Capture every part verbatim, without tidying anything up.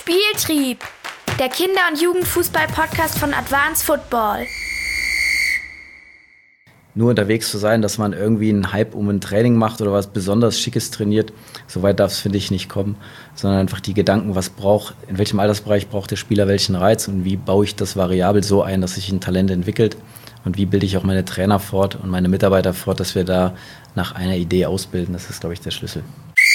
Spieltrieb, der Kinder- und Jugendfußball-Podcast von Advanced Football. Nur unterwegs zu sein, dass man irgendwie einen Hype um ein Training macht oder was besonders Schickes trainiert, so weit darf es, finde ich, nicht kommen, sondern einfach die Gedanken, was braucht, in welchem Altersbereich braucht der Spieler welchen Reiz und wie baue ich das variabel so ein, dass sich ein Talent entwickelt und wie bilde ich auch meine Trainer fort und meine Mitarbeiter fort, dass wir da nach einer Idee ausbilden. Das ist, glaube ich, der Schlüssel.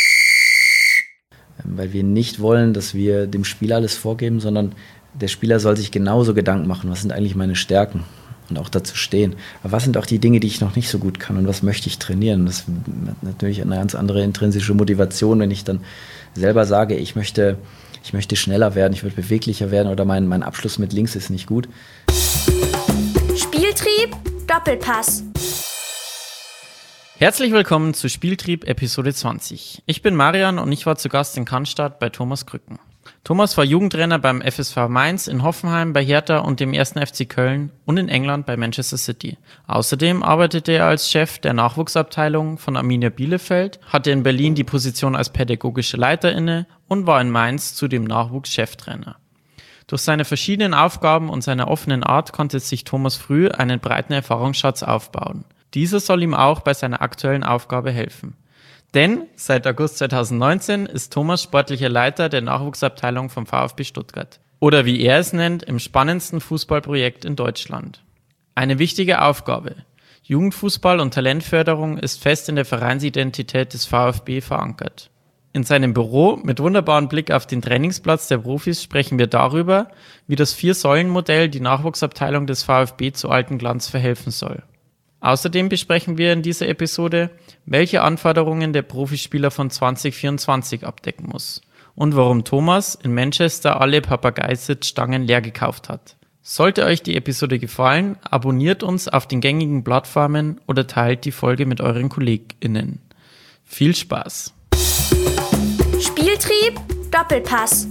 Weil wir nicht wollen, dass wir dem Spieler alles vorgeben, sondern der Spieler soll sich genauso Gedanken machen, was sind eigentlich meine Stärken und auch dazu stehen. Aber was sind auch die Dinge, die ich noch nicht so gut kann und was möchte ich trainieren? Das hat natürlich eine ganz andere intrinsische Motivation, wenn ich dann selber sage, ich möchte, ich möchte schneller werden, ich möchte beweglicher werden oder mein, mein Abschluss mit links ist nicht gut. Spieltrieb, Doppelpass. Herzlich willkommen zu Spieltrieb Episode zwanzig. Ich bin Marian und ich war zu Gast in Cannstatt bei Thomas Krücken. Thomas war Jugendtrainer beim F S V Mainz, in Hoffenheim, bei Hertha und dem ersten F C Köln und in England bei Manchester City. Außerdem arbeitete er als Chef der Nachwuchsabteilung von Arminia Bielefeld, hatte in Berlin die Position als pädagogischer Leiter inne und war in Mainz zudem Nachwuchscheftrainer. Durch seine verschiedenen Aufgaben und seine offenen Art konnte sich Thomas früh einen breiten Erfahrungsschatz aufbauen. Dieser soll ihm auch bei seiner aktuellen Aufgabe helfen. Denn seit August zweitausendneunzehn ist Thomas sportlicher Leiter der Nachwuchsabteilung vom VfB Stuttgart. Oder wie er es nennt, im spannendsten Fußballprojekt in Deutschland. Eine wichtige Aufgabe. Jugendfußball und Talentförderung ist fest in der Vereinsidentität des VfB verankert. In seinem Büro mit wunderbarem Blick auf den Trainingsplatz der Profis sprechen wir darüber, wie das Vier-Säulen-Modell die Nachwuchsabteilung des VfB zu altem Glanz verhelfen soll. Außerdem besprechen wir in dieser Episode, welche Anforderungen der Profispieler von zwanzig vierundzwanzig abdecken muss und warum Thomas in Manchester alle Papageisitzstangen leer gekauft hat. Sollte euch die Episode gefallen, abonniert uns auf den gängigen Plattformen oder teilt die Folge mit euren KollegInnen. Viel Spaß! Spieltrieb, Doppelpass.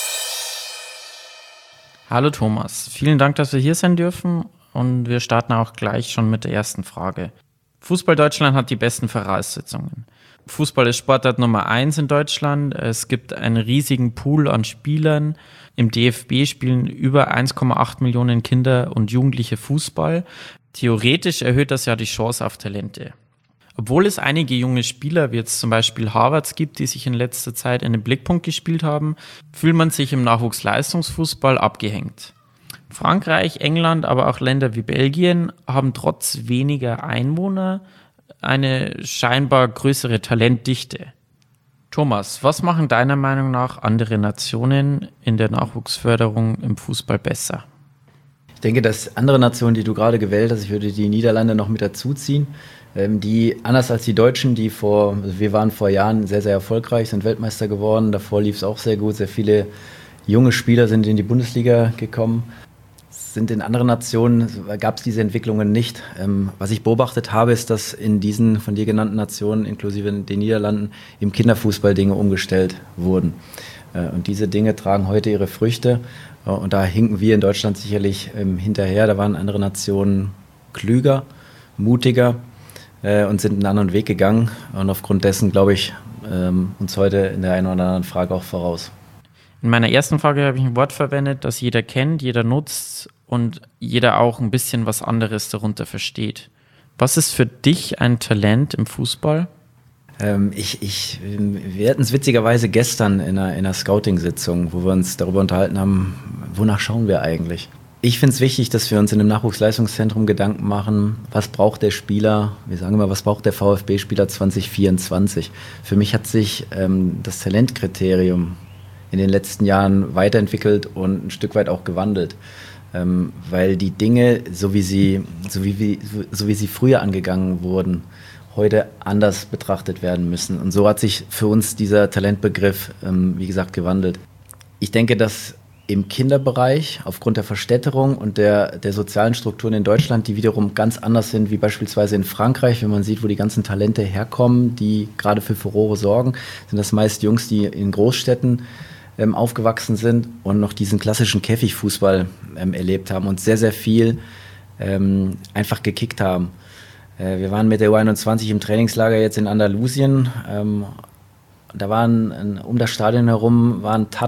Hallo Thomas, vielen Dank, dass wir hier sein dürfen. Und wir starten auch gleich schon mit der ersten Frage. Fußball Deutschland hat die besten Voraussetzungen. Fußball ist Sportart Nummer eins in Deutschland. Es gibt einen riesigen Pool an Spielern. Im D F B spielen über eins Komma acht Millionen Kinder und Jugendliche Fußball. Theoretisch erhöht das ja die Chance auf Talente. Obwohl es einige junge Spieler, wie jetzt zum Beispiel Harvards gibt, die sich in letzter Zeit in den Blickpunkt gespielt haben, fühlt man sich im Nachwuchsleistungsfußball abgehängt. Frankreich, England, aber auch Länder wie Belgien haben trotz weniger Einwohner eine scheinbar größere Talentdichte. Thomas, was machen deiner Meinung nach andere Nationen in der Nachwuchsförderung im Fußball besser? Ich denke, dass andere Nationen, die du gerade gewählt hast, ich würde die Niederlande noch mit dazuziehen, die anders als die Deutschen, die vor, also wir waren vor Jahren sehr, sehr erfolgreich, sind Weltmeister geworden, davor lief es auch sehr gut, sehr viele junge Spieler sind in die Bundesliga gekommen. Sind in anderen Nationen, gab es diese Entwicklungen nicht. Ähm, was ich beobachtet habe, ist, dass in diesen von dir genannten Nationen, inklusive den Niederlanden, im Kinderfußball Dinge umgestellt wurden. Äh, und diese Dinge tragen heute ihre Früchte. Äh, und da hinken wir in Deutschland sicherlich ähm, hinterher. Da waren andere Nationen klüger, mutiger äh, und sind einen anderen Weg gegangen. Und aufgrund dessen, glaube ich, ähm, uns heute in der einen oder anderen Frage auch voraus. In meiner ersten Frage habe ich ein Wort verwendet, das jeder kennt, jeder nutzt und jeder auch ein bisschen was anderes darunter versteht. Was ist für dich ein Talent im Fußball? Ähm, ich, ich, wir hatten es witzigerweise gestern in einer, in einer Scouting-Sitzung, wo wir uns darüber unterhalten haben, wonach schauen wir eigentlich? Ich finde es wichtig, dass wir uns in einem Nachwuchsleistungszentrum Gedanken machen, was braucht der Spieler, wir sagen immer, was braucht der VfB-Spieler zwanzig vierundzwanzig? Für mich hat sich ähm, das Talentkriterium in den letzten Jahren weiterentwickelt und ein Stück weit auch gewandelt. Ähm, weil die Dinge, so wie sie, so wie, wie, so wie sie früher angegangen wurden, heute anders betrachtet werden müssen. Und so hat sich für uns dieser Talentbegriff, ähm, wie gesagt, gewandelt. Ich denke, dass im Kinderbereich aufgrund der Verstädterung und der, der sozialen Strukturen in Deutschland, die wiederum ganz anders sind wie beispielsweise in Frankreich, wenn man sieht, wo die ganzen Talente herkommen, die gerade für Furore sorgen, sind das meist Jungs, die in Großstädten ähm, aufgewachsen sind und noch diesen klassischen Käfigfußball ähm, erlebt haben und sehr, sehr viel ähm, einfach gekickt haben. Äh, wir waren mit der U einundzwanzig im Trainingslager jetzt in Andalusien. Ähm, da waren, um das Stadion herum, waren Tatanplätze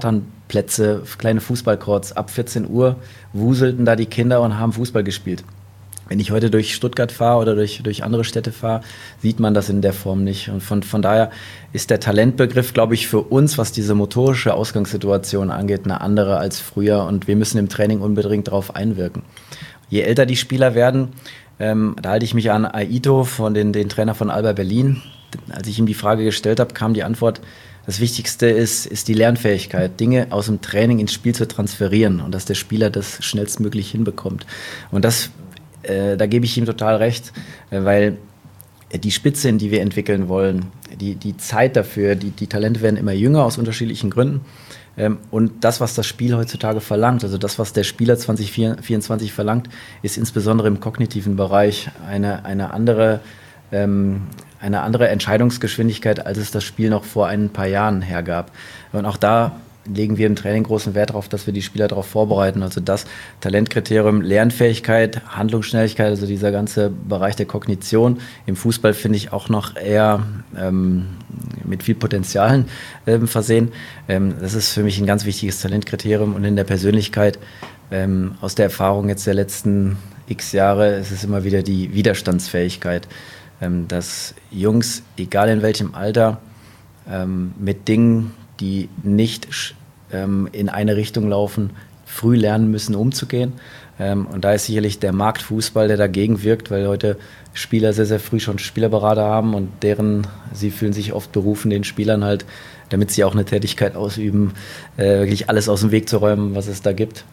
Parkplätze, kleine Fußballcourts. Ab vierzehn Uhr wuselten da die Kinder und haben Fußball gespielt. Wenn ich heute durch Stuttgart fahre oder durch, durch andere Städte fahre, sieht man das in der Form nicht. Und von, von daher ist der Talentbegriff, glaube ich, für uns, was diese motorische Ausgangssituation angeht, eine andere als früher. Und wir müssen im Training unbedingt darauf einwirken. Je älter die Spieler werden, ähm, da halte ich mich an Aito, von den, den Trainer von Alba Berlin. Als ich ihm die Frage gestellt habe, kam die Antwort, das Wichtigste ist, ist die Lernfähigkeit, Dinge aus dem Training ins Spiel zu transferieren und dass der Spieler das schnellstmöglich hinbekommt. Und das Äh, da gebe ich ihm total recht, äh, weil die Spitze, in die wir entwickeln wollen, die, die Zeit dafür, die, die Talente werden immer jünger aus unterschiedlichen Gründen. Ähm, und das, was das Spiel heutzutage verlangt, also das, was der Spieler zwanzig vierundzwanzig verlangt, ist insbesondere im kognitiven Bereich eine, eine, andere, ähm, eine andere Entscheidungsgeschwindigkeit, als es das Spiel noch vor ein paar Jahren hergab. Und auch da legen wir im Training großen Wert darauf, dass wir die Spieler darauf vorbereiten. Also das Talentkriterium Lernfähigkeit, Handlungsschnelligkeit, also dieser ganze Bereich der Kognition im Fußball finde ich auch noch eher ähm, mit viel Potenzialen ähm, versehen. Ähm, das ist für mich ein ganz wichtiges Talentkriterium und in der Persönlichkeit ähm, aus der Erfahrung jetzt der letzten x Jahre ist es immer wieder die Widerstandsfähigkeit, ähm, dass Jungs, egal in welchem Alter, ähm, mit Dingen, die nicht ähm, in eine Richtung laufen, früh lernen müssen, umzugehen. Ähm, und da ist sicherlich der Marktfußball, der dagegen wirkt, weil heute Spieler sehr, sehr früh schon Spielerberater haben und deren, sie fühlen sich oft berufen, den Spielern halt, damit sie auch eine Tätigkeit ausüben, äh, wirklich alles aus dem Weg zu räumen, was es da gibt.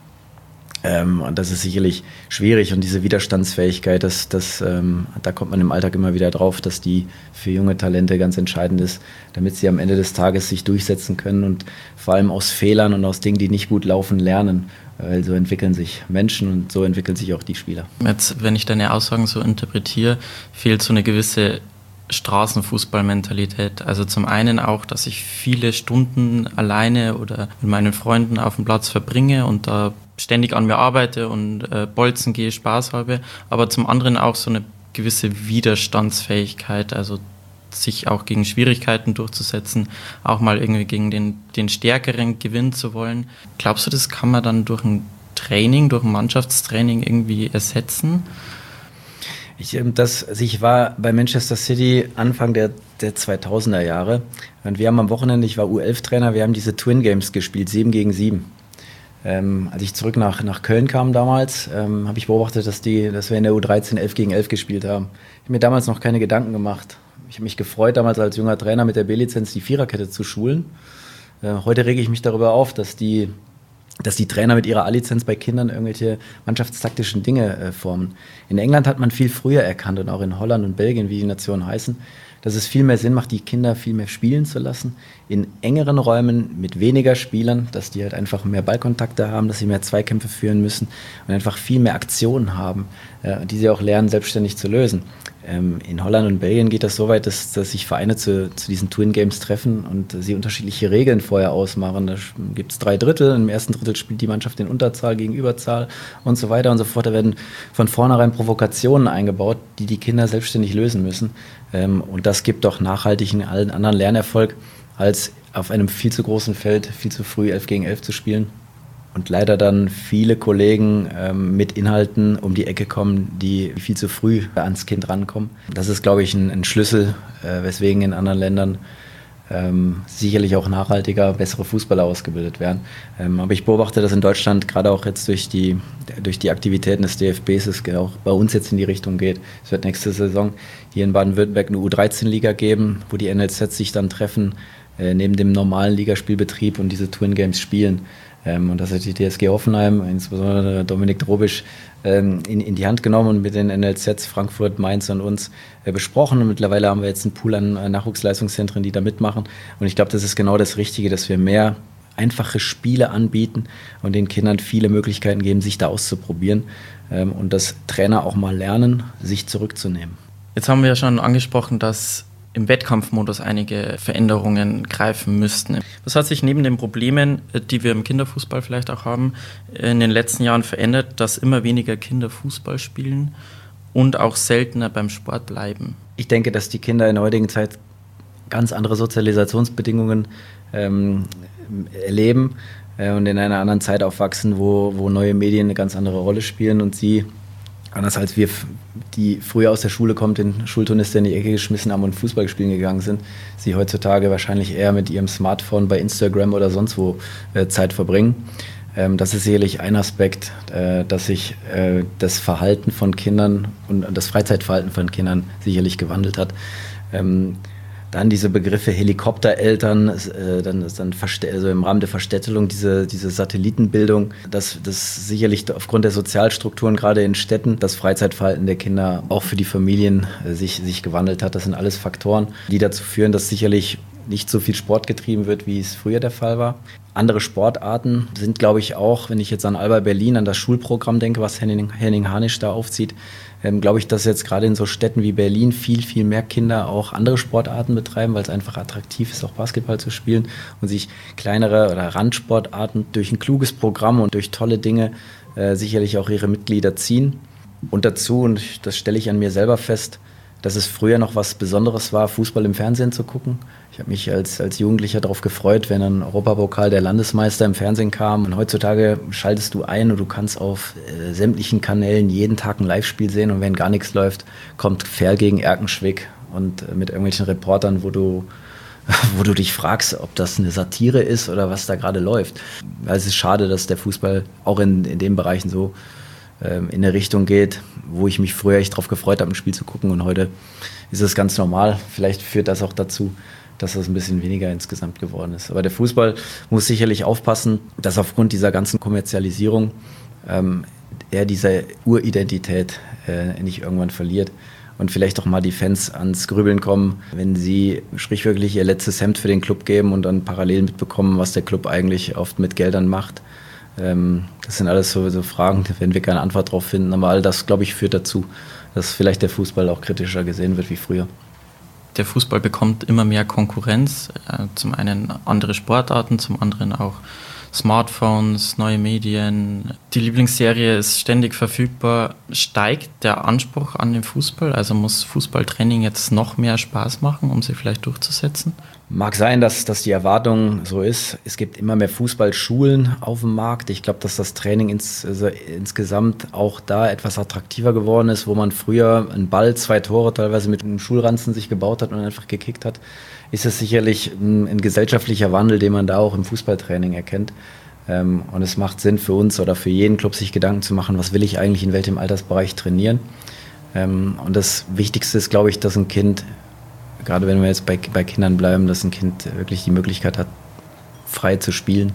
Ähm, und das ist sicherlich schwierig und diese Widerstandsfähigkeit, das, das, ähm, da kommt man im Alltag immer wieder drauf, dass die für junge Talente ganz entscheidend ist, damit sie am Ende des Tages sich durchsetzen können und vor allem aus Fehlern und aus Dingen, die nicht gut laufen, lernen. Weil so entwickeln sich Menschen und so entwickeln sich auch die Spieler. Jetzt, wenn ich deine Aussagen so interpretiere, fehlt so eine gewisse Straßenfußballmentalität. Also zum einen auch, dass ich viele Stunden alleine oder mit meinen Freunden auf dem Platz verbringe und da ständig an mir arbeite und äh, bolzen gehe, Spaß habe, aber zum anderen auch so eine gewisse Widerstandsfähigkeit, also sich auch gegen Schwierigkeiten durchzusetzen, auch mal irgendwie gegen den, den Stärkeren gewinnen zu wollen. Glaubst du, das kann man dann durch ein Training, durch ein Mannschaftstraining irgendwie ersetzen? Ich, das, also ich war bei Manchester City Anfang der, der zweitausender Jahre und wir haben am Wochenende, ich war U elf Trainer, wir haben diese Twin Games gespielt, sieben gegen sieben. Ähm, als ich zurück nach, nach Köln kam damals, ähm, habe ich beobachtet, dass, die, dass wir in der U dreizehn elf gegen elf gespielt haben. Ich habe mir damals noch keine Gedanken gemacht. Ich habe mich gefreut, damals als junger Trainer mit der B-Lizenz die Viererkette zu schulen. Äh, heute rege ich mich darüber auf, dass die, dass die Trainer mit ihrer A-Lizenz bei Kindern irgendwelche mannschaftstaktischen Dinge äh, formen. In England hat man viel früher erkannt und auch in Holland und Belgien, wie die Nationen heißen, dass es viel mehr Sinn macht, die Kinder viel mehr spielen zu lassen, in engeren Räumen mit weniger Spielern, dass die halt einfach mehr Ballkontakte haben, dass sie mehr Zweikämpfe führen müssen und einfach viel mehr Aktionen haben, äh, die sie auch lernen, selbstständig zu lösen. Ähm, in Holland und Belgien geht das so weit, dass, dass sich Vereine zu, zu diesen Twin Games treffen und äh, sie unterschiedliche Regeln vorher ausmachen. Da gibt es drei Drittel, im ersten Drittel spielt die Mannschaft in Unterzahl gegen Überzahl und so weiter und so fort. Da werden von vornherein Provokationen eingebaut, die die Kinder selbstständig lösen müssen. Ähm, und das gibt doch nachhaltig einen allen anderen Lernerfolg, als auf einem viel zu großen Feld viel zu früh elf gegen elf zu spielen. Und leider dann viele Kollegen ähm, mit Inhalten um die Ecke kommen, die viel zu früh ans Kind rankommen. Das ist, glaube ich, ein, ein Schlüssel, äh, weswegen in anderen Ländern ähm, sicherlich auch nachhaltiger bessere Fußballer ausgebildet werden. Ähm, aber ich beobachte das in Deutschland, gerade auch jetzt durch die, durch die Aktivitäten des D F Bs, es auch bei uns jetzt in die Richtung geht. Es wird nächste Saison hier in Baden-Württemberg eine U dreizehn Liga geben, wo die N L Zs sich dann treffen, äh, neben dem normalen Ligaspielbetrieb und diese Twin Games spielen. Ähm, und das hat die T S G Hoffenheim, insbesondere Dominik Drobisch, ähm, in, in die Hand genommen und mit den N L Zs Frankfurt, Mainz und uns äh, besprochen. Und mittlerweile haben wir jetzt einen Pool an äh, Nachwuchsleistungszentren, die da mitmachen. Und ich glaube, das ist genau das Richtige, dass wir mehr einfache Spiele anbieten und den Kindern viele Möglichkeiten geben, sich da auszuprobieren. Ähm, und dass Trainer auch mal lernen, sich zurückzunehmen. Jetzt haben wir ja schon angesprochen, dass im Wettkampfmodus einige Veränderungen greifen müssten. Was hat sich neben den Problemen, die wir im Kinderfußball vielleicht auch haben, in den letzten Jahren verändert, dass immer weniger Kinder Fußball spielen und auch seltener beim Sport bleiben? Ich denke, dass die Kinder in der heutigen Zeit ganz andere Sozialisationsbedingungen ähm, erleben äh, und in einer anderen Zeit aufwachsen, wo, wo neue Medien eine ganz andere Rolle spielen und sie, anders als wir, die früher aus der Schule kommt, den Schulturnister in die Ecke geschmissen haben und Fußball spielen gegangen sind, sie heutzutage wahrscheinlich eher mit ihrem Smartphone bei Instagram oder sonst wo äh, Zeit verbringen. Ähm, das ist sicherlich ein Aspekt, äh, dass sich äh, das Verhalten von Kindern und das Freizeitverhalten von Kindern sicherlich gewandelt hat. Ähm, Dann diese Begriffe Helikoptereltern, äh, dann, dann also im Rahmen der Verstädtelung diese, diese Satellitenbildung, dass das sicherlich aufgrund der Sozialstrukturen gerade in Städten das Freizeitverhalten der Kinder auch für die Familien äh, sich, sich gewandelt hat. Das sind alles Faktoren, die dazu führen, dass sicherlich nicht so viel Sport getrieben wird, wie es früher der Fall war. Andere Sportarten sind, glaube ich, auch, wenn ich jetzt an Alba Berlin, an das Schulprogramm denke, was Henning, Henning Harnisch da aufzieht, ähm, glaube ich, dass jetzt gerade in so Städten wie Berlin viel, viel mehr Kinder auch andere Sportarten betreiben, weil es einfach attraktiv ist, auch Basketball zu spielen und sich kleinere oder Randsportarten durch ein kluges Programm und durch tolle Dinge äh, sicherlich auch ihre Mitglieder ziehen. Und dazu, und das stelle ich an mir selber fest, dass es früher noch was Besonderes war, Fußball im Fernsehen zu gucken. Ich habe mich als, als Jugendlicher darauf gefreut, wenn ein Europapokal der Landesmeister im Fernsehen kam. Und heutzutage schaltest du ein und du kannst auf äh, sämtlichen Kanälen jeden Tag ein Live-Spiel sehen. Und wenn gar nichts läuft, kommt Ferl gegen Erkenschwick und äh, mit irgendwelchen Reportern, wo du, wo du dich fragst, ob das eine Satire ist oder was da gerade läuft. Weil es ist schade, dass der Fußball auch in, in den Bereichen so in eine Richtung geht, wo ich mich früher echt drauf gefreut habe, ein Spiel zu gucken, und heute ist es ganz normal. Vielleicht führt das auch dazu, dass das ein bisschen weniger insgesamt geworden ist. Aber der Fußball muss sicherlich aufpassen, dass aufgrund dieser ganzen Kommerzialisierung ähm, er diese Uridentität äh, nicht irgendwann verliert und vielleicht auch mal die Fans ans Grübeln kommen, wenn sie sprichwörtlich ihr letztes Hemd für den Club geben und dann parallel mitbekommen, was der Club eigentlich oft mit Geldern macht. Das sind alles so, so Fragen, da werden wir keine Antwort drauf finden, aber all das, glaube ich, führt dazu, dass vielleicht der Fußball auch kritischer gesehen wird wie früher. Der Fußball bekommt immer mehr Konkurrenz, zum einen andere Sportarten, zum anderen auch Smartphones, neue Medien. Die Lieblingsserie ist ständig verfügbar. Steigt der Anspruch an den Fußball? Also muss Fußballtraining jetzt noch mehr Spaß machen, um sich vielleicht durchzusetzen? Mag sein, dass, dass die Erwartung so ist. Es gibt immer mehr Fußballschulen auf dem Markt. Ich glaube, dass das Training ins, also insgesamt auch da etwas attraktiver geworden ist, wo man früher einen Ball, zwei Tore teilweise mit einem Schulranzen sich gebaut hat und einfach gekickt hat. Ist es sicherlich ein, ein gesellschaftlicher Wandel, den man da auch im Fußballtraining erkennt. Ähm, und es macht Sinn für uns oder für jeden Club, sich Gedanken zu machen, was will ich eigentlich in welchem Altersbereich trainieren. Ähm, und das Wichtigste ist, glaube ich, dass ein Kind, gerade wenn wir jetzt bei, bei Kindern bleiben, dass ein Kind wirklich die Möglichkeit hat, frei zu spielen.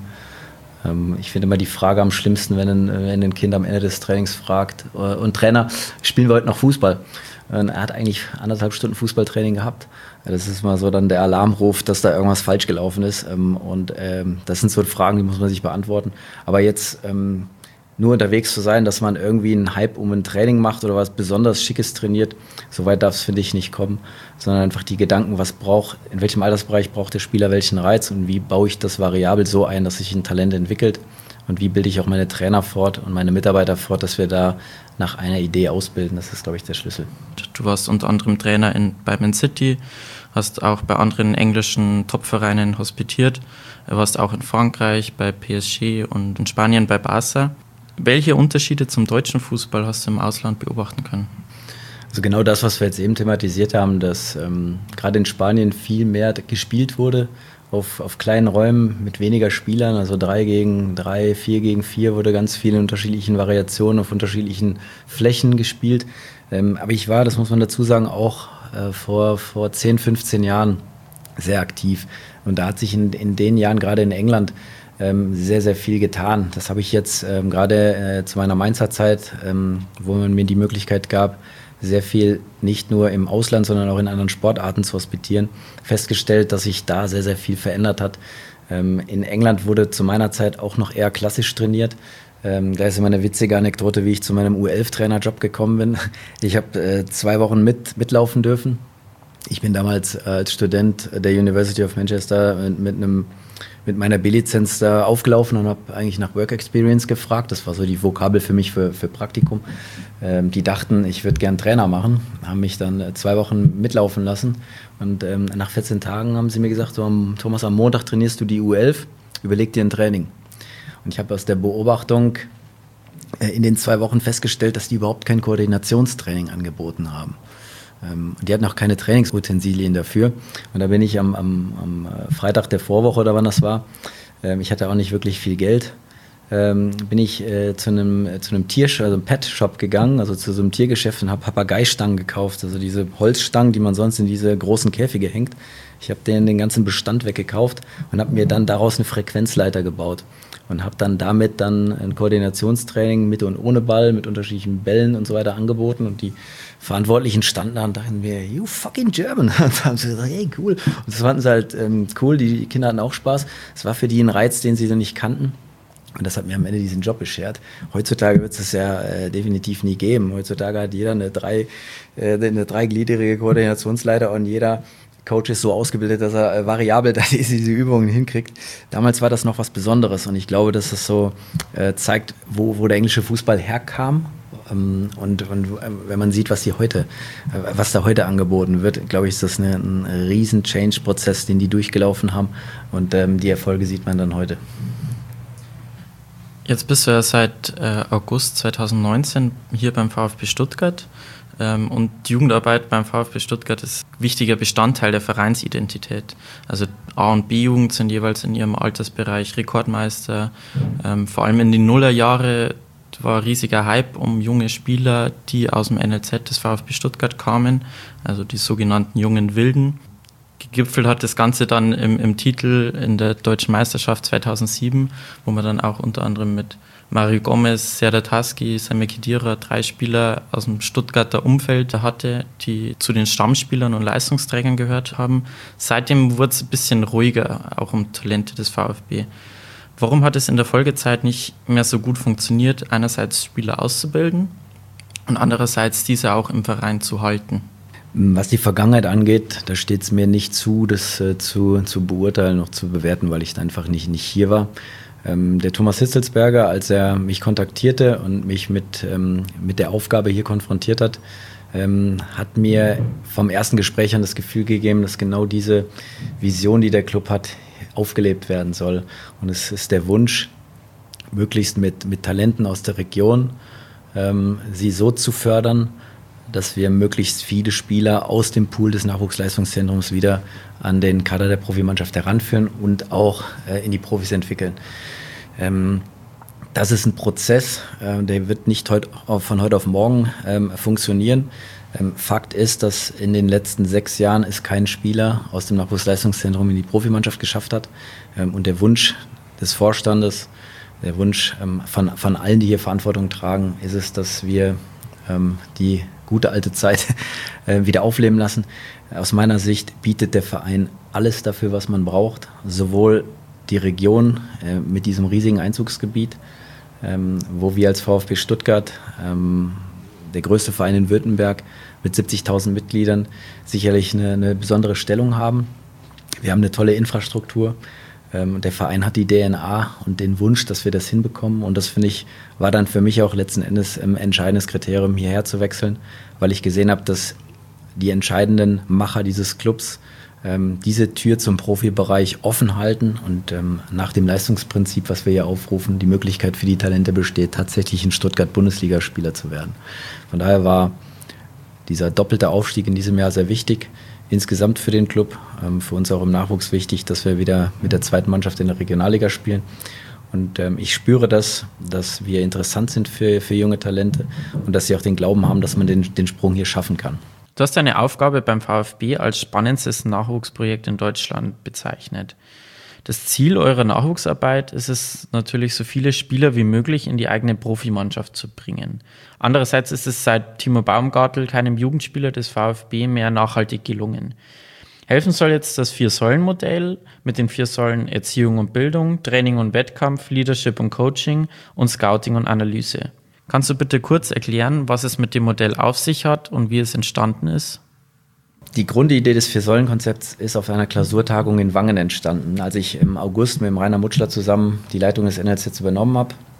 Ähm, ich finde immer die Frage am schlimmsten, wenn ein, wenn ein Kind am Ende des Trainings fragt, äh, und Trainer, spielen wir heute noch Fußball? Und er hat eigentlich anderthalb Stunden Fußballtraining gehabt. Das ist mal so dann der Alarmruf, dass da irgendwas falsch gelaufen ist. Und ähm, das sind so Fragen, die muss man sich beantworten. Aber jetzt ähm, nur unterwegs zu sein, dass man irgendwie einen Hype um ein Training macht oder was besonders Schickes trainiert, so weit darf es, finde ich, nicht kommen. Sondern einfach die Gedanken, was braucht, in welchem Altersbereich braucht der Spieler welchen Reiz und wie baue ich das variabel so ein, dass sich ein Talent entwickelt. Und wie bilde ich auch meine Trainer fort und meine Mitarbeiter fort, dass wir da nach einer Idee ausbilden. Das ist, glaube ich, der Schlüssel. Du warst unter anderem Trainer in, bei Man City, hast auch bei anderen englischen Topvereinen hospitiert, warst auch in Frankreich bei P S G und in Spanien bei Barca. Welche Unterschiede zum deutschen Fußball hast du im Ausland beobachten können? Also genau das, was wir jetzt eben thematisiert haben, dass ähm, gerade in Spanien viel mehr gespielt wurde, Auf, auf kleinen Räumen mit weniger Spielern, also drei gegen drei, vier gegen vier wurde ganz viel in unterschiedlichen Variationen auf unterschiedlichen Flächen gespielt. Ähm, aber ich war, das muss man dazu sagen, auch äh, vor, vor zehn, fünfzehn Jahren sehr aktiv. Und da hat sich in, in den Jahren, gerade in England, ähm, sehr, sehr viel getan. Das habe ich jetzt ähm, gerade äh, zu meiner Mainzer Zeit, ähm, wo man mir die Möglichkeit gab, sehr viel nicht nur im Ausland, sondern auch in anderen Sportarten zu hospitieren, festgestellt, dass sich da sehr, sehr viel verändert hat. Ähm, in England wurde zu meiner Zeit auch noch eher klassisch trainiert. Ähm, da ist immer eine witzige Anekdote, wie ich zu meinem U elf Trainerjob gekommen bin. Ich habe äh, zwei Wochen mit, mitlaufen dürfen. Ich bin damals äh, als Student der University of Manchester mit, mit einem mit meiner B-Lizenz da aufgelaufen und habe eigentlich nach Work Experience gefragt. Das war so die Vokabel für mich für, für Praktikum. Ähm, die dachten, ich würde gern Trainer machen, haben mich dann äh, zwei Wochen mitlaufen lassen. Und ähm, nach vierzehn Tagen haben sie mir gesagt, so, am, Thomas, am Montag trainierst du die U elf, überleg dir ein Training. Und ich habe aus der Beobachtung äh, in den zwei Wochen festgestellt, dass die überhaupt kein Koordinationstraining angeboten haben. Ähm, die hatten auch keine Trainingsutensilien dafür. Und da bin ich am, am, am Freitag der Vorwoche oder wann das war, ähm, ich hatte auch nicht wirklich viel Geld, ähm, bin ich äh, zu einem zu einem Tier, also einem Pet-Shop gegangen, also zu so einem Tiergeschäft und habe Papageistangen gekauft, also diese Holzstangen, die man sonst in diese großen Käfige hängt. Ich habe den, den ganzen Bestand weggekauft und habe mir dann daraus eine Frequenzleiter gebaut und habe dann damit dann ein Koordinationstraining mit und ohne Ball, mit unterschiedlichen Bällen und so weiter angeboten und die Verantwortlichen standen da und dachten mir, you fucking German. Und dann haben sie gesagt, hey, cool. Und das fanden sie halt ähm, cool, die Kinder hatten auch Spaß. Es war für die ein Reiz, den sie so nicht kannten. Und das hat mir am Ende diesen Job beschert. Heutzutage wird es das ja äh, definitiv nie geben. Heutzutage hat jeder eine, drei, äh, eine dreigliedrige Koordinationsleiter und jeder Coach ist so ausgebildet, dass er äh, variabel da diese, diese Übungen hinkriegt. Damals war das noch was Besonderes und ich glaube, dass das so äh, zeigt, wo, wo der englische Fußball herkam. Ähm, und, und äh, wenn man sieht, was die heute, äh, was da heute angeboten wird, glaube ich, ist das eine, ein riesen Change-Prozess, den die durchgelaufen haben und ähm, die Erfolge sieht man dann heute. Jetzt bist du ja seit äh, August zweitausendneunzehn hier beim VfB Stuttgart ähm, und die Jugendarbeit beim VfB Stuttgart ist ein wichtiger Bestandteil der Vereinsidentität. Also A- und B-Jugend sind jeweils in ihrem Altersbereich Rekordmeister. Ähm, vor allem in den Nullerjahre war ein riesiger Hype um junge Spieler, die aus dem N L Z des VfB Stuttgart kamen, also die sogenannten jungen Wilden. Gegipfelt hat das Ganze dann im, im Titel in der Deutschen Meisterschaft zweitausendsieben, wo man dann auch unter anderem mit Mario Gomez, Serdar Taski, Sami Khedira drei Spieler aus dem Stuttgarter Umfeld hatte, die zu den Stammspielern und Leistungsträgern gehört haben. Seitdem wurde es ein bisschen ruhiger, auch um Talente des VfB. Warum hat es in der Folgezeit nicht mehr so gut funktioniert, einerseits Spieler auszubilden und andererseits diese auch im Verein zu halten? Was die Vergangenheit angeht, da steht es mir nicht zu, das äh, zu, zu beurteilen, noch zu bewerten, weil ich einfach nicht, nicht hier war. Ähm, der Thomas Hitzelsberger, als er mich kontaktierte und mich mit, ähm, mit der Aufgabe hier konfrontiert hat, ähm, hat mir vom ersten Gespräch an das Gefühl gegeben, dass genau diese Vision, die der Club hat, aufgelebt werden soll. Und es ist der Wunsch, möglichst mit, mit Talenten aus der Region, ähm, sie so zu fördern, dass wir möglichst viele Spieler aus dem Pool des Nachwuchsleistungszentrums wieder an den Kader der Profimannschaft heranführen und auch äh, in die Profis entwickeln. Ähm, das ist ein Prozess, äh, der wird nicht heut, von heute auf morgen ähm, funktionieren. Ähm, Fakt ist, dass in den letzten sechs Jahren es kein Spieler aus dem Nachwuchsleistungszentrum in die Profimannschaft geschafft hat. Ähm, und der Wunsch des Vorstandes, der Wunsch ähm, von, von allen, die hier Verantwortung tragen, ist es, dass wir ähm, die gute alte Zeit äh, wieder aufleben lassen. Aus meiner Sicht bietet der Verein alles dafür, was man braucht. Sowohl die Region äh, mit diesem riesigen Einzugsgebiet, ähm, wo wir als VfB Stuttgart, ähm, der größte Verein in Württemberg mit siebzigtausend Mitgliedern, sicherlich eine, eine besondere Stellung haben. Wir haben eine tolle Infrastruktur. Ähm, der Verein hat die D N A und den Wunsch, dass wir das hinbekommen. Und das, finde ich, war dann für mich auch letzten Endes ein entscheidendes Kriterium, hierher zu wechseln, weil ich gesehen habe, dass die entscheidenden Macher dieses Clubs ähm, diese Tür zum Profibereich offen halten und ähm, nach dem Leistungsprinzip, was wir hier aufrufen, die Möglichkeit für die Talente besteht, tatsächlich in Stuttgart Bundesligaspieler zu werden. Von daher war dieser doppelte Aufstieg in diesem Jahr sehr wichtig. Insgesamt für den Club, ähm, für uns auch im Nachwuchs wichtig, dass wir wieder mit der zweiten Mannschaft in der Regionalliga spielen. Und ähm, ich spüre das, dass wir interessant sind für, für junge Talente und dass sie auch den Glauben haben, dass man den, den Sprung hier schaffen kann. Du hast deine Aufgabe beim VfB als spannendstes Nachwuchsprojekt in Deutschland bezeichnet. Das Ziel eurer Nachwuchsarbeit ist es natürlich, so viele Spieler wie möglich in die eigene Profimannschaft zu bringen. Andererseits ist es seit Timo Baumgartl keinem Jugendspieler des VfB mehr nachhaltig gelungen. Helfen soll jetzt das Vier-Säulen-Modell mit den vier Säulen Erziehung und Bildung, Training und Wettkampf, Leadership und Coaching und Scouting und Analyse. Kannst du bitte kurz erklären, was es mit dem Modell auf sich hat und wie es entstanden ist? Die Grundidee des Vier-Säulen-Konzepts ist auf einer Klausurtagung in Wangen entstanden. Als ich im August mit dem Rainer Mutschler zusammen die Leitung des N L Z übernommen habe,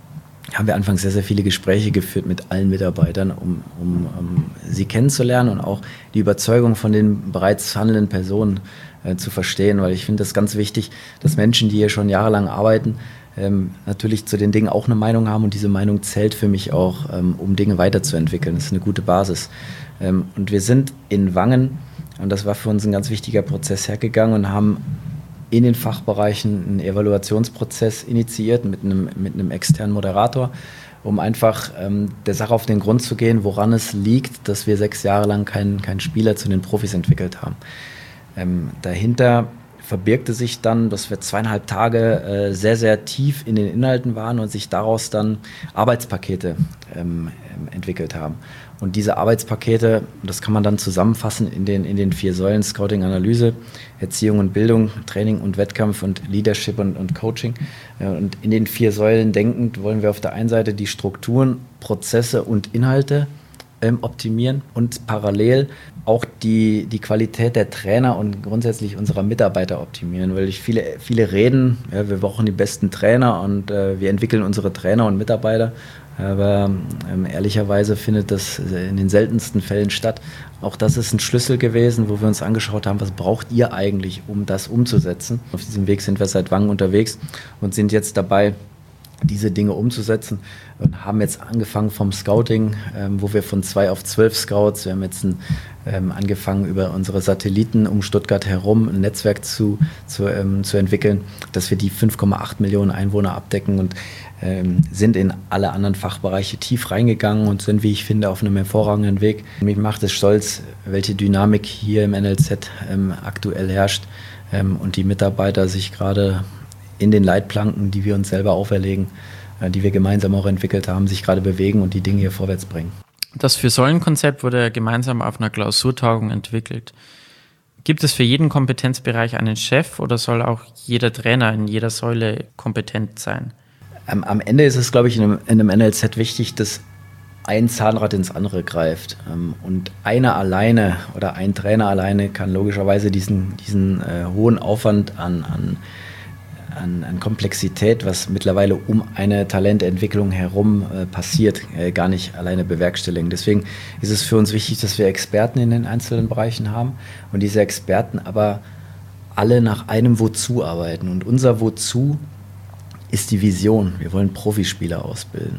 haben wir anfangs sehr, sehr viele Gespräche geführt mit allen Mitarbeitern, um, um, um sie kennenzulernen und auch die Überzeugung von den bereits handelnden Personen äh, zu verstehen, weil ich finde das ganz wichtig, dass Menschen, die hier schon jahrelang arbeiten, ähm, natürlich zu den Dingen auch eine Meinung haben und diese Meinung zählt für mich auch, ähm, um Dinge weiterzuentwickeln. Das ist eine gute Basis. Ähm, und wir sind in Wangen, und das war für uns ein ganz wichtiger Prozess, hergegangen und haben in den Fachbereichen einen Evaluationsprozess initiiert mit einem, mit einem externen Moderator, um einfach ähm, der Sache auf den Grund zu gehen, woran es liegt, dass wir sechs Jahre lang keinen keinen Spieler zu den Profis entwickelt haben. Ähm, dahinter verbirgte sich dann, dass wir zweieinhalb Tage äh, sehr, sehr tief in den Inhalten waren und sich daraus dann Arbeitspakete ähm, entwickelt haben. Und diese Arbeitspakete, das kann man dann zusammenfassen in den, in den vier Säulen: Scouting, Analyse, Erziehung und Bildung, Training und Wettkampf und Leadership und, und Coaching. Und in den vier Säulen denkend wollen wir auf der einen Seite die Strukturen, Prozesse und Inhalte ähm, optimieren und parallel auch die, die Qualität der Trainer und grundsätzlich unserer Mitarbeiter optimieren, weil ich viele, viele reden, ja, wir brauchen die besten Trainer und äh, wir entwickeln unsere Trainer und Mitarbeiter. Aber ähm, ehrlicherweise findet das in den seltensten Fällen statt. Auch das ist ein Schlüssel gewesen, wo wir uns angeschaut haben, was braucht ihr eigentlich, um das umzusetzen. Auf diesem Weg sind wir seit Wangen unterwegs und sind jetzt dabei, diese Dinge umzusetzen und haben jetzt angefangen vom Scouting, ähm, wo wir von zwei auf zwölf Scouts, wir haben jetzt ein, ähm, angefangen über unsere Satelliten um Stuttgart herum ein Netzwerk zu, zu, ähm, zu entwickeln, dass wir die fünf Komma acht Millionen Einwohner abdecken und ähm, sind in alle anderen Fachbereiche tief reingegangen und sind, wie ich finde, auf einem hervorragenden Weg. Mich macht es stolz, welche Dynamik hier im N L Z ähm, aktuell herrscht ähm, und die Mitarbeiter sich gerade in den Leitplanken, die wir uns selber auferlegen, die wir gemeinsam auch entwickelt haben, sich gerade bewegen und die Dinge hier vorwärts bringen. Das Vier-Säulen-Konzept wurde gemeinsam auf einer Klausurtagung entwickelt. Gibt es für jeden Kompetenzbereich einen Chef oder soll auch jeder Trainer in jeder Säule kompetent sein? Am, am Ende ist es, glaube ich, in einem, in einem N L Z wichtig, dass ein Zahnrad ins andere greift. Und einer alleine oder ein Trainer alleine kann logischerweise diesen, diesen äh, hohen Aufwand an, an An, an Komplexität, was mittlerweile um eine Talententwicklung herum äh, passiert, äh, gar nicht alleine bewerkstelligen. Deswegen ist es für uns wichtig, dass wir Experten in den einzelnen Bereichen haben und diese Experten aber alle nach einem Wozu arbeiten. Und unser Wozu ist die Vision. Wir wollen Profispieler ausbilden.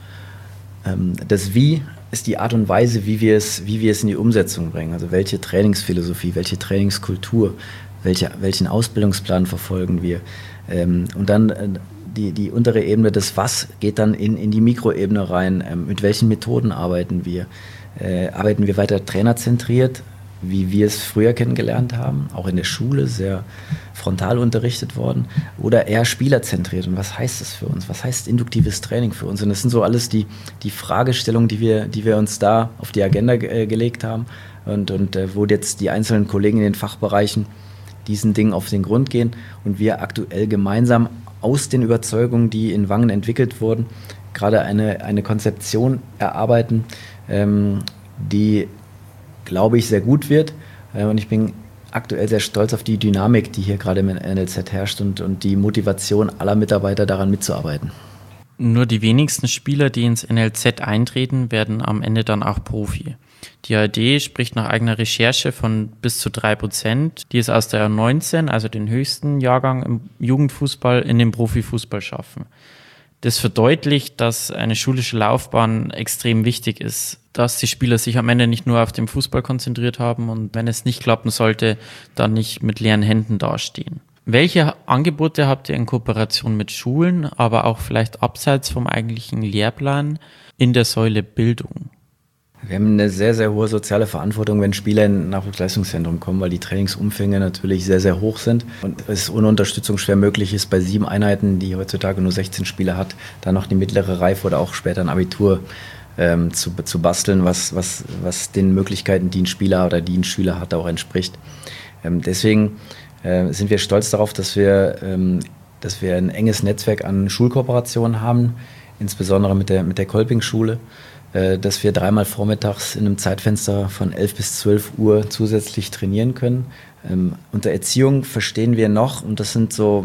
Ähm, das Wie ist die Art und Weise, wie wir es, wie wir es in die Umsetzung bringen. Also welche Trainingsphilosophie, welche Trainingskultur, welche, welchen Ausbildungsplan verfolgen wir. Ähm, und dann äh, die, die untere Ebene des Was geht dann in, in die Mikroebene rein. Ähm, mit welchen Methoden arbeiten wir? Äh, arbeiten wir weiter trainerzentriert, wie wir es früher kennengelernt haben, auch in der Schule sehr frontal unterrichtet worden, oder eher spielerzentriert? Und was heißt das für uns? Was heißt induktives Training für uns? Und das sind so alles die, die Fragestellungen, die wir, die wir uns da auf die Agenda äh, gelegt haben und, und äh, wo jetzt die einzelnen Kollegen in den Fachbereichen diesen Dingen auf den Grund gehen und wir aktuell gemeinsam aus den Überzeugungen, die in Wangen entwickelt wurden, gerade eine, eine Konzeption erarbeiten, ähm, die, glaube ich, sehr gut wird. Äh, und ich bin aktuell sehr stolz auf die Dynamik, die hier gerade im N L Z herrscht und, und die Motivation aller Mitarbeiter daran mitzuarbeiten. Nur die wenigsten Spieler, die ins N L Z eintreten, werden am Ende dann auch Profi. Die A R D spricht nach eigener Recherche von bis zu drei Prozent, die es aus der U neunzehn, also den höchsten Jahrgang im Jugendfußball, in den Profifußball schaffen. Das verdeutlicht, dass eine schulische Laufbahn extrem wichtig ist, dass die Spieler sich am Ende nicht nur auf den Fußball konzentriert haben und wenn es nicht klappen sollte, dann nicht mit leeren Händen dastehen. Welche Angebote habt ihr in Kooperation mit Schulen, aber auch vielleicht abseits vom eigentlichen Lehrplan in der Säule Bildung? Wir haben eine sehr, sehr hohe soziale Verantwortung, wenn Spieler in ein Nachwuchsleistungszentrum kommen, weil die Trainingsumfänge natürlich sehr, sehr hoch sind und es ohne Unterstützung schwer möglich ist, bei sieben Einheiten, die heutzutage nur sechzehn Spieler hat, dann noch die mittlere Reife oder auch später ein Abitur ähm, zu, zu basteln, was, was, was den Möglichkeiten, die ein Spieler oder die ein Schüler hat, auch entspricht. Ähm, deswegen äh, sind wir stolz darauf, dass wir, ähm, dass wir ein enges Netzwerk an Schulkooperationen haben, insbesondere mit der, mit der Kolping-Schule, dass wir dreimal vormittags in einem Zeitfenster von elf bis zwölf Uhr zusätzlich trainieren können. Ähm, unter Erziehung verstehen wir noch, und das sind so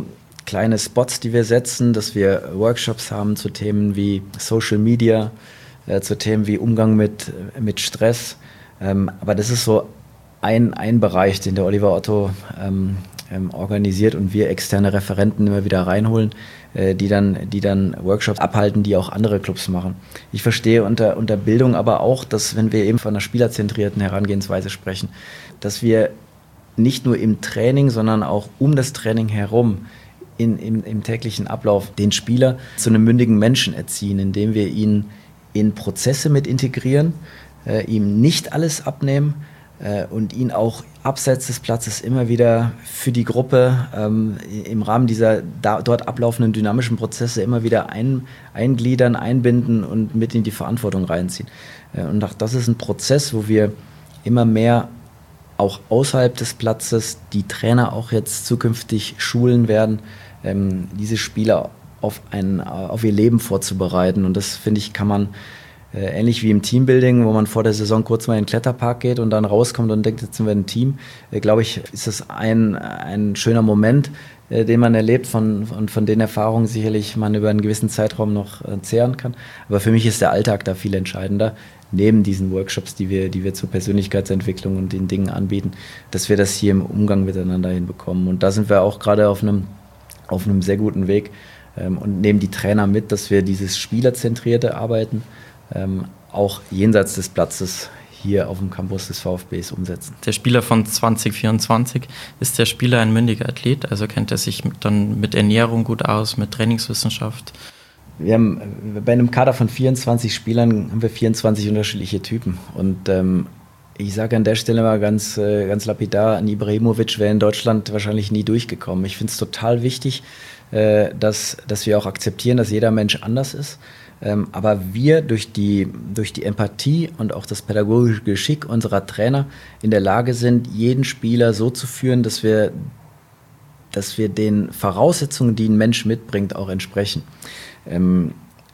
kleine Spots, die wir setzen, dass wir Workshops haben zu Themen wie Social Media, äh, zu Themen wie Umgang mit, mit Stress. Ähm, aber das ist so ein, ein Bereich, den der Oliver Otto ähm, ähm, organisiert und wir externe Referenten immer wieder reinholen, äh, die dann, die dann Workshops abhalten, die auch andere Clubs machen. Ich verstehe unter, unter Bildung aber auch, dass wenn wir eben von einer spielerzentrierten Herangehensweise sprechen, dass wir nicht nur im Training, sondern auch um das Training herum in, im, im täglichen Ablauf den Spieler zu einem mündigen Menschen erziehen, indem wir ihn in Prozesse mit integrieren, äh, ihm nicht alles abnehmen äh, und ihn auch abseits des Platzes immer wieder für die Gruppe ähm, im Rahmen dieser da, dort ablaufenden dynamischen Prozesse immer wieder ein, eingliedern, einbinden und mit in die Verantwortung reinziehen. Äh, und auch das ist ein Prozess, wo wir immer mehr auch außerhalb des Platzes die Trainer auch jetzt zukünftig schulen werden, ähm, diese Spieler auf, ein, auf ihr Leben vorzubereiten. Und das, finde ich, kann man äh, ähnlich wie im Teambuilding, wo man vor der Saison kurz mal in den Kletterpark geht und dann rauskommt und denkt, jetzt sind wir ein Team, äh, glaube ich, ist das ein, ein schöner Moment, äh, den man erlebt von, von, von den Erfahrungen sicherlich man über einen gewissen Zeitraum noch äh, zehren kann. Aber für mich ist der Alltag da viel entscheidender, neben diesen Workshops, die wir, die wir zur Persönlichkeitsentwicklung und den Dingen anbieten, dass wir das hier im Umgang miteinander hinbekommen. Und da sind wir auch gerade auf einem, auf einem sehr guten Weg ähm, und nehmen die Trainer mit, dass wir dieses spielerzentrierte Arbeiten ähm, auch jenseits des Platzes hier auf dem Campus des VfBs umsetzen. Der Spieler von zwanzig vierundzwanzig, ist der Spieler ein mündiger Athlet? Also kennt er sich dann mit Ernährung gut aus, mit Trainingswissenschaft? Wir haben bei einem Kader von vierundzwanzig Spielern haben wir vierundzwanzig unterschiedliche Typen. Und ähm, ich sage an der Stelle mal ganz, äh, ganz lapidar, ein Ibrahimovic wäre in Deutschland wahrscheinlich nie durchgekommen. Ich finde es total wichtig, äh, dass, dass wir auch akzeptieren, dass jeder Mensch anders ist. Ähm, aber wir durch die, durch die Empathie und auch das pädagogische Geschick unserer Trainer in der Lage sind, jeden Spieler so zu führen, dass wir, dass wir den Voraussetzungen, die ein Mensch mitbringt, auch entsprechen. Ähm,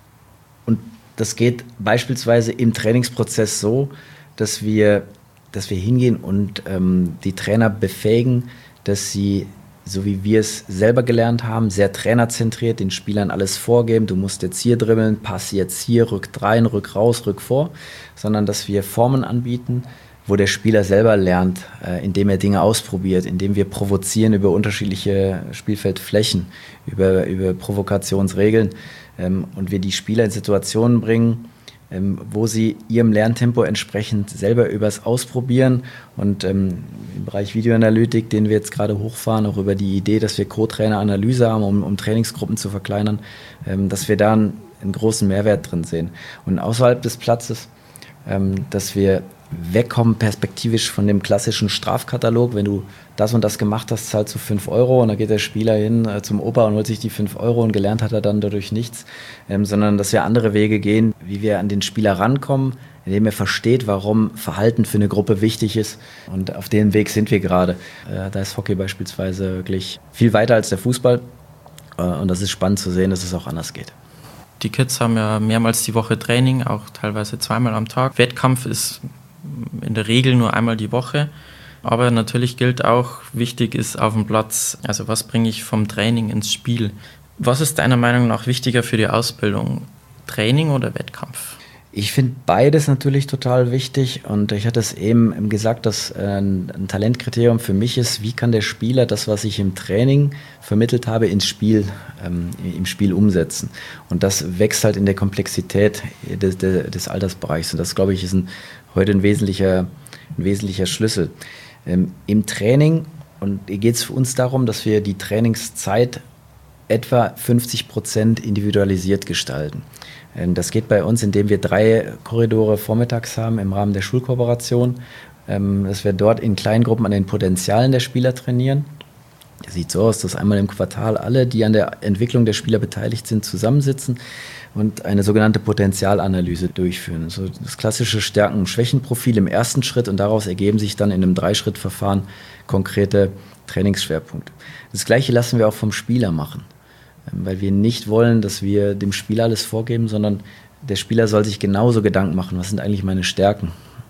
und das geht beispielsweise im Trainingsprozess so, dass wir, dass wir hingehen und ähm, die Trainer befähigen, dass sie, so wie wir es selber gelernt haben, sehr trainerzentriert den Spielern alles vorgeben. Du musst jetzt hier dribbeln, pass jetzt hier, rück rein, rück raus, rück vor, sondern dass wir Formen anbieten, wo der Spieler selber lernt, äh, indem er Dinge ausprobiert, indem wir provozieren über unterschiedliche Spielfeldflächen, über, über Provokationsregeln ähm, und wir die Spieler in Situationen bringen, ähm, wo sie ihrem Lerntempo entsprechend selber übers Ausprobieren und ähm, im Bereich Videoanalytik, den wir jetzt gerade hochfahren, auch über die Idee, dass wir Co-Trainer-Analyse haben, um, um Trainingsgruppen zu verkleinern, ähm, dass wir da einen, einen großen Mehrwert drin sehen. Und außerhalb des Platzes, ähm, dass wir wegkommen perspektivisch von dem klassischen Strafkatalog. Wenn du das und das gemacht hast, zahlst du fünf Euro und dann geht der Spieler hin äh, zum Opa und holt sich die fünf Euro und gelernt hat er dann dadurch nichts. Ähm, sondern dass wir andere Wege gehen, wie wir an den Spieler rankommen, indem er versteht, warum Verhalten für eine Gruppe wichtig ist. Und auf dem Weg sind wir gerade. Äh, da ist Hockey beispielsweise wirklich viel weiter als der Fußball. Äh, und das ist spannend zu sehen, dass es auch anders geht. Die Kids haben ja mehrmals die Woche Training, auch teilweise zweimal am Tag. Wettkampf ist in der Regel nur einmal die Woche. Aber natürlich gilt auch, wichtig ist auf dem Platz, also was bringe ich vom Training ins Spiel? Was ist deiner Meinung nach wichtiger für die Ausbildung? Training oder Wettkampf? Ich finde beides natürlich total wichtig und ich hatte es eben gesagt, dass ein, ein Talentkriterium für mich ist, wie kann der Spieler das, was ich im Training vermittelt habe, ins Spiel, ähm, im Spiel umsetzen. Und das wächst halt in der Komplexität des, des Altersbereichs und das, glaube ich, ist ein, heute ein wesentlicher, ein wesentlicher Schlüssel. Ähm, Im Training und geht es für uns darum, dass wir die Trainingszeit etwa fünfzig Prozent individualisiert gestalten. Das geht bei uns, indem wir drei Korridore vormittags haben im Rahmen der Schulkooperation, dass wir dort in Kleingruppen an den Potenzialen der Spieler trainieren. Das sieht so aus, dass einmal im Quartal alle, die an der Entwicklung der Spieler beteiligt sind, zusammensitzen und eine sogenannte Potenzialanalyse durchführen. So das klassische Stärken- und Schwächenprofil im ersten Schritt und daraus ergeben sich dann in einem Dreischrittverfahren konkrete Trainingsschwerpunkte. Das Gleiche lassen wir auch vom Spieler machen, weil wir nicht wollen, dass wir dem Spieler alles vorgeben, sondern der Spieler soll sich genauso Gedanken machen, was sind eigentlich meine Stärken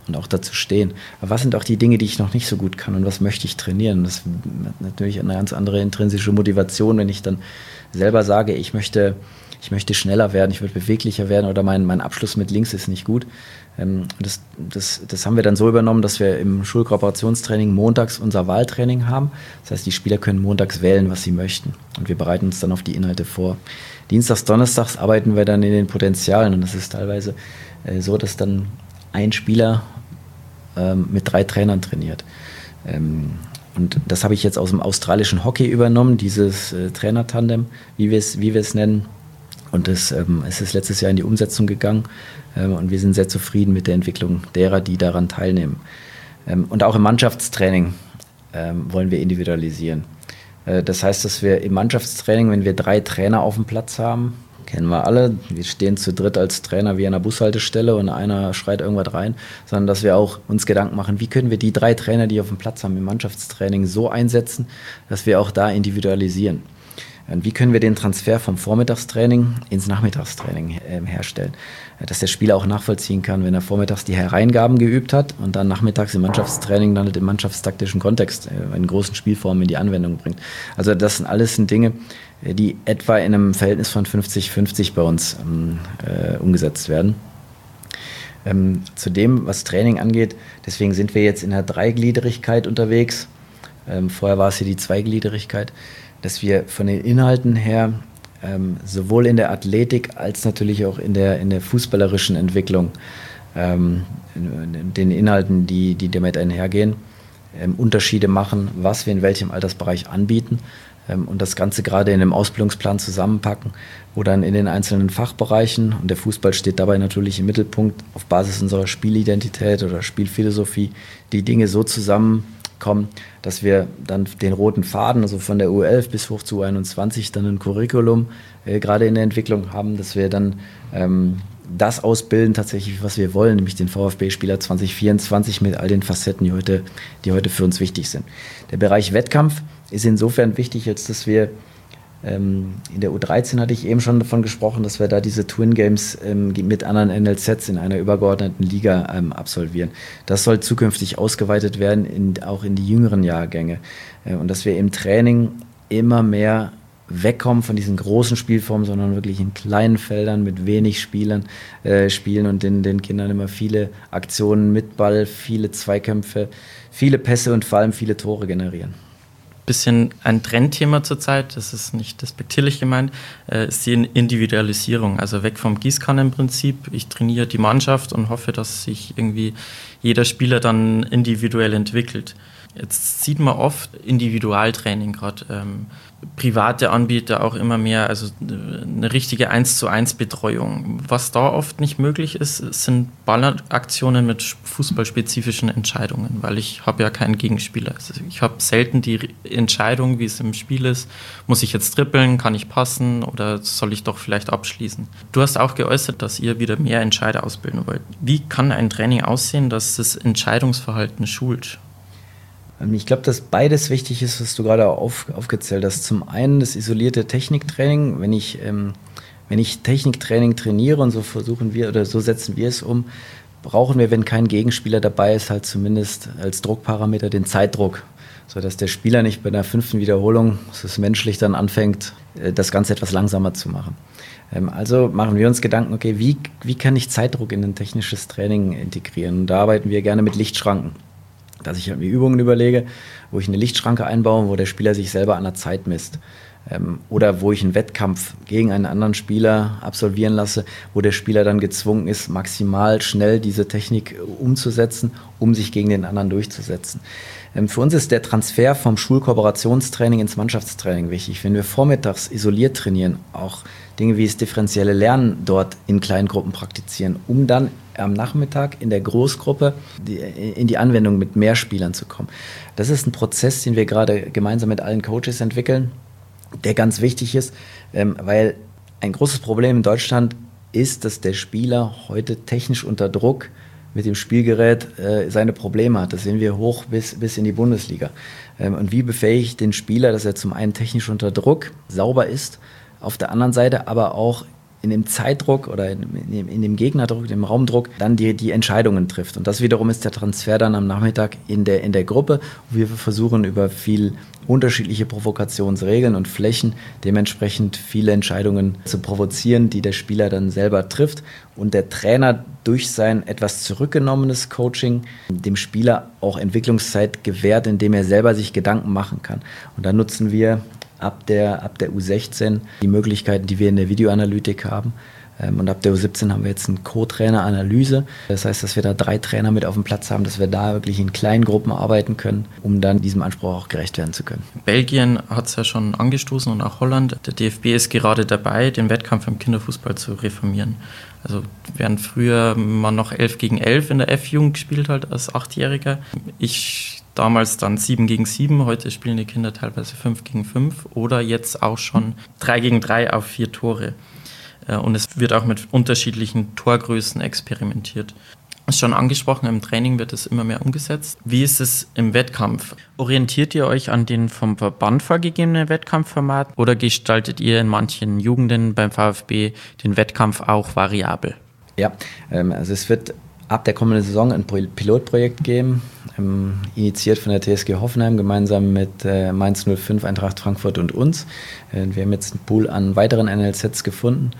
und auch dazu stehen. Aber was sind auch die Dinge, die ich noch nicht so gut kann und was möchte ich trainieren? Das hat natürlich eine ganz andere intrinsische Motivation, wenn ich dann selber sage, ich möchte, ich möchte schneller werden, ich möchte beweglicher werden oder mein, mein Abschluss mit links ist nicht gut. Ähm, das, das, das haben wir dann so übernommen, dass wir im Schulkooperationstraining montags unser Wahltraining haben. Das heißt, die Spieler können montags wählen, was sie möchten. Und wir bereiten uns dann auf die Inhalte vor. Dienstags, donnerstags arbeiten wir dann in den Potenzialen und das ist teilweise äh, so, dass dann ein Spieler ähm, mit drei Trainern trainiert. Ähm, und das habe ich jetzt aus dem australischen Hockey übernommen, dieses äh, Trainertandem, wie wir es wie wir es nennen. Und das, ähm, es ist letztes Jahr in die Umsetzung gegangen ähm, und wir sind sehr zufrieden mit der Entwicklung derer, die daran teilnehmen. Ähm, und auch im Mannschaftstraining ähm, wollen wir individualisieren. Äh, das heißt, dass wir im Mannschaftstraining, wenn wir drei Trainer auf dem Platz haben, kennen wir alle, wir stehen zu dritt als Trainer wie an einer Bushaltestelle und einer schreit irgendwas rein, sondern dass wir auch uns Gedanken machen, wie können wir die drei Trainer, die auf dem Platz haben im Mannschaftstraining so einsetzen, dass wir auch da individualisieren. Und wie können wir den Transfer vom Vormittagstraining ins Nachmittagstraining äh, herstellen? Dass der Spieler auch nachvollziehen kann, wenn er vormittags die Hereingaben geübt hat und dann nachmittags im Mannschaftstraining dann im mannschaftstaktischen Kontext äh, in großen Spielformen in die Anwendung bringt. Also das sind alles sind Dinge, die etwa in einem Verhältnis von fünfzig fünfzig bei uns ähm, äh, umgesetzt werden. Ähm, zu dem, was Training angeht, deswegen sind wir jetzt in der Dreigliederigkeit unterwegs. Ähm, vorher war es hier die Zweigliederigkeit, dass wir von den Inhalten her ähm, sowohl in der Athletik als natürlich auch in der, in der fußballerischen Entwicklung ähm, in den Inhalten, die, die damit einhergehen, ähm, Unterschiede machen, was wir in welchem Altersbereich anbieten ähm, und das Ganze gerade in einem Ausbildungsplan zusammenpacken, wo dann in den einzelnen Fachbereichen, und der Fußball steht dabei natürlich im Mittelpunkt, auf Basis unserer Spielidentität oder Spielphilosophie, die Dinge so zusammenkommen, dass wir dann den roten Faden, also von der U elf bis hoch zu U einundzwanzig, dann ein Curriculum äh, gerade in der Entwicklung haben, dass wir dann ähm, das ausbilden tatsächlich, was wir wollen, nämlich den VfB-Spieler zwanzig vierundzwanzig mit all den Facetten, die heute, die heute für uns wichtig sind. Der Bereich Wettkampf ist insofern wichtig, als dass wir ähm, in der U dreizehn hatte ich eben schon davon gesprochen, dass wir da diese Twin Games ähm, mit anderen N L Zs in einer übergeordneten Liga ähm, absolvieren. Das soll zukünftig ausgeweitet werden, in, auch in die jüngeren Jahrgänge. Äh, und dass wir im Training immer mehr wegkommen von diesen großen Spielformen, sondern wirklich in kleinen Feldern mit wenig Spielern äh, spielen und den, den Kindern immer viele Aktionen mit Ball, viele Zweikämpfe, viele Pässe und vor allem viele Tore generieren. Bisschen ein Trendthema zurzeit, das ist nicht despektierlich gemeint, äh, ist die Individualisierung. Also weg vom Gießkannenprinzip. Ich trainiere die Mannschaft und hoffe, dass sich irgendwie jeder Spieler dann individuell entwickelt. Jetzt sieht man oft Individualtraining gerade. Ähm, private Anbieter auch immer mehr, also eine richtige eins zu eins Betreuung. Was da oft nicht möglich ist, sind Ballaktionen mit fußballspezifischen Entscheidungen, weil ich habe ja keinen Gegenspieler. Also ich habe selten die Entscheidung, wie es im Spiel ist, muss ich jetzt trippeln, kann ich passen oder soll ich doch vielleicht abschließen. Du hast auch geäußert, dass ihr wieder mehr Entscheider ausbilden wollt. Wie kann ein Training aussehen, dass das Entscheidungsverhalten schult? Ich glaube, dass beides wichtig ist, was du gerade auf, aufgezählt hast. Zum einen das isolierte Techniktraining. Wenn ich, ähm, wenn ich Techniktraining trainiere und so versuchen wir oder so setzen wir es um, brauchen wir, wenn kein Gegenspieler dabei ist, halt zumindest als Druckparameter den Zeitdruck, sodass der Spieler nicht bei der fünften Wiederholung, das ist menschlich, dann anfängt, das Ganze etwas langsamer zu machen. Ähm, also machen wir uns Gedanken, okay, wie, wie kann ich Zeitdruck in ein technisches Training integrieren? Und da arbeiten wir gerne mit Lichtschranken. Dass ich mir Übungen überlege, wo ich eine Lichtschranke einbaue, wo der Spieler sich selber an der Zeit misst. Ähm, oder wo ich einen Wettkampf gegen einen anderen Spieler absolvieren lasse, wo der Spieler dann gezwungen ist, maximal schnell diese Technik umzusetzen, um sich gegen den anderen durchzusetzen. Ähm, für uns ist der Transfer vom Schulkooperationstraining ins Mannschaftstraining wichtig. Wenn wir vormittags isoliert trainieren, auch Dinge wie das differenzielle Lernen dort in kleinen Gruppen praktizieren, um dann am Nachmittag in der Großgruppe die, in die Anwendung mit mehr Spielern zu kommen. Das ist ein Prozess, den wir gerade gemeinsam mit allen Coaches entwickeln, der ganz wichtig ist, ähm, weil ein großes Problem in Deutschland ist, dass der Spieler heute technisch unter Druck mit dem Spielgerät äh, seine Probleme hat. Das sehen wir hoch bis, bis in die Bundesliga. Ähm, und wie befähige ich den Spieler, dass er zum einen technisch unter Druck sauber ist, auf der anderen Seite aber auch in dem Zeitdruck oder in, in, in dem Gegnerdruck, in dem Raumdruck, dann die, die Entscheidungen trifft. Und das wiederum ist der Transfer dann am Nachmittag in der, in der Gruppe, wo wir versuchen, über viel unterschiedliche Provokationsregeln und Flächen dementsprechend viele Entscheidungen zu provozieren, die der Spieler dann selber trifft und der Trainer durch sein etwas zurückgenommenes Coaching dem Spieler auch Entwicklungszeit gewährt, indem er selber sich Gedanken machen kann. Und da nutzen wir ab der, ab der U sechzehn die Möglichkeiten, die wir in der Videoanalytik haben. Und ab der U siebzehn haben wir jetzt eine Co-Trainer-Analyse. Das heißt, dass wir da drei Trainer mit auf dem Platz haben, dass wir da wirklich in kleinen Gruppen arbeiten können, um dann diesem Anspruch auch gerecht werden zu können. Belgien hat es ja schon angestoßen und auch Holland. Der D F B ist gerade dabei, den Wettkampf im Kinderfußball zu reformieren. Also während früher man noch elf gegen elf in der F-Jugend gespielt hat als Achtjähriger, ich damals dann sieben gegen sieben, heute spielen die Kinder teilweise fünf gegen fünf oder jetzt auch schon drei gegen drei auf vier Tore. Und es wird auch mit unterschiedlichen Torgrößen experimentiert. Ist schon angesprochen, im Training wird es immer mehr umgesetzt. Wie ist es im Wettkampf? Orientiert ihr euch an den vom Verband vorgegebenen Wettkampfformat oder gestaltet ihr in manchen Jugenden beim VfB den Wettkampf auch variabel? Ja, also es wird ab der kommenden Saison ein Pilotprojekt geben, initiiert von der T S G Hoffenheim gemeinsam mit Mainz null fünf, Eintracht Frankfurt und uns. Wir haben jetzt einen Pool an weiteren N L Zs gefunden,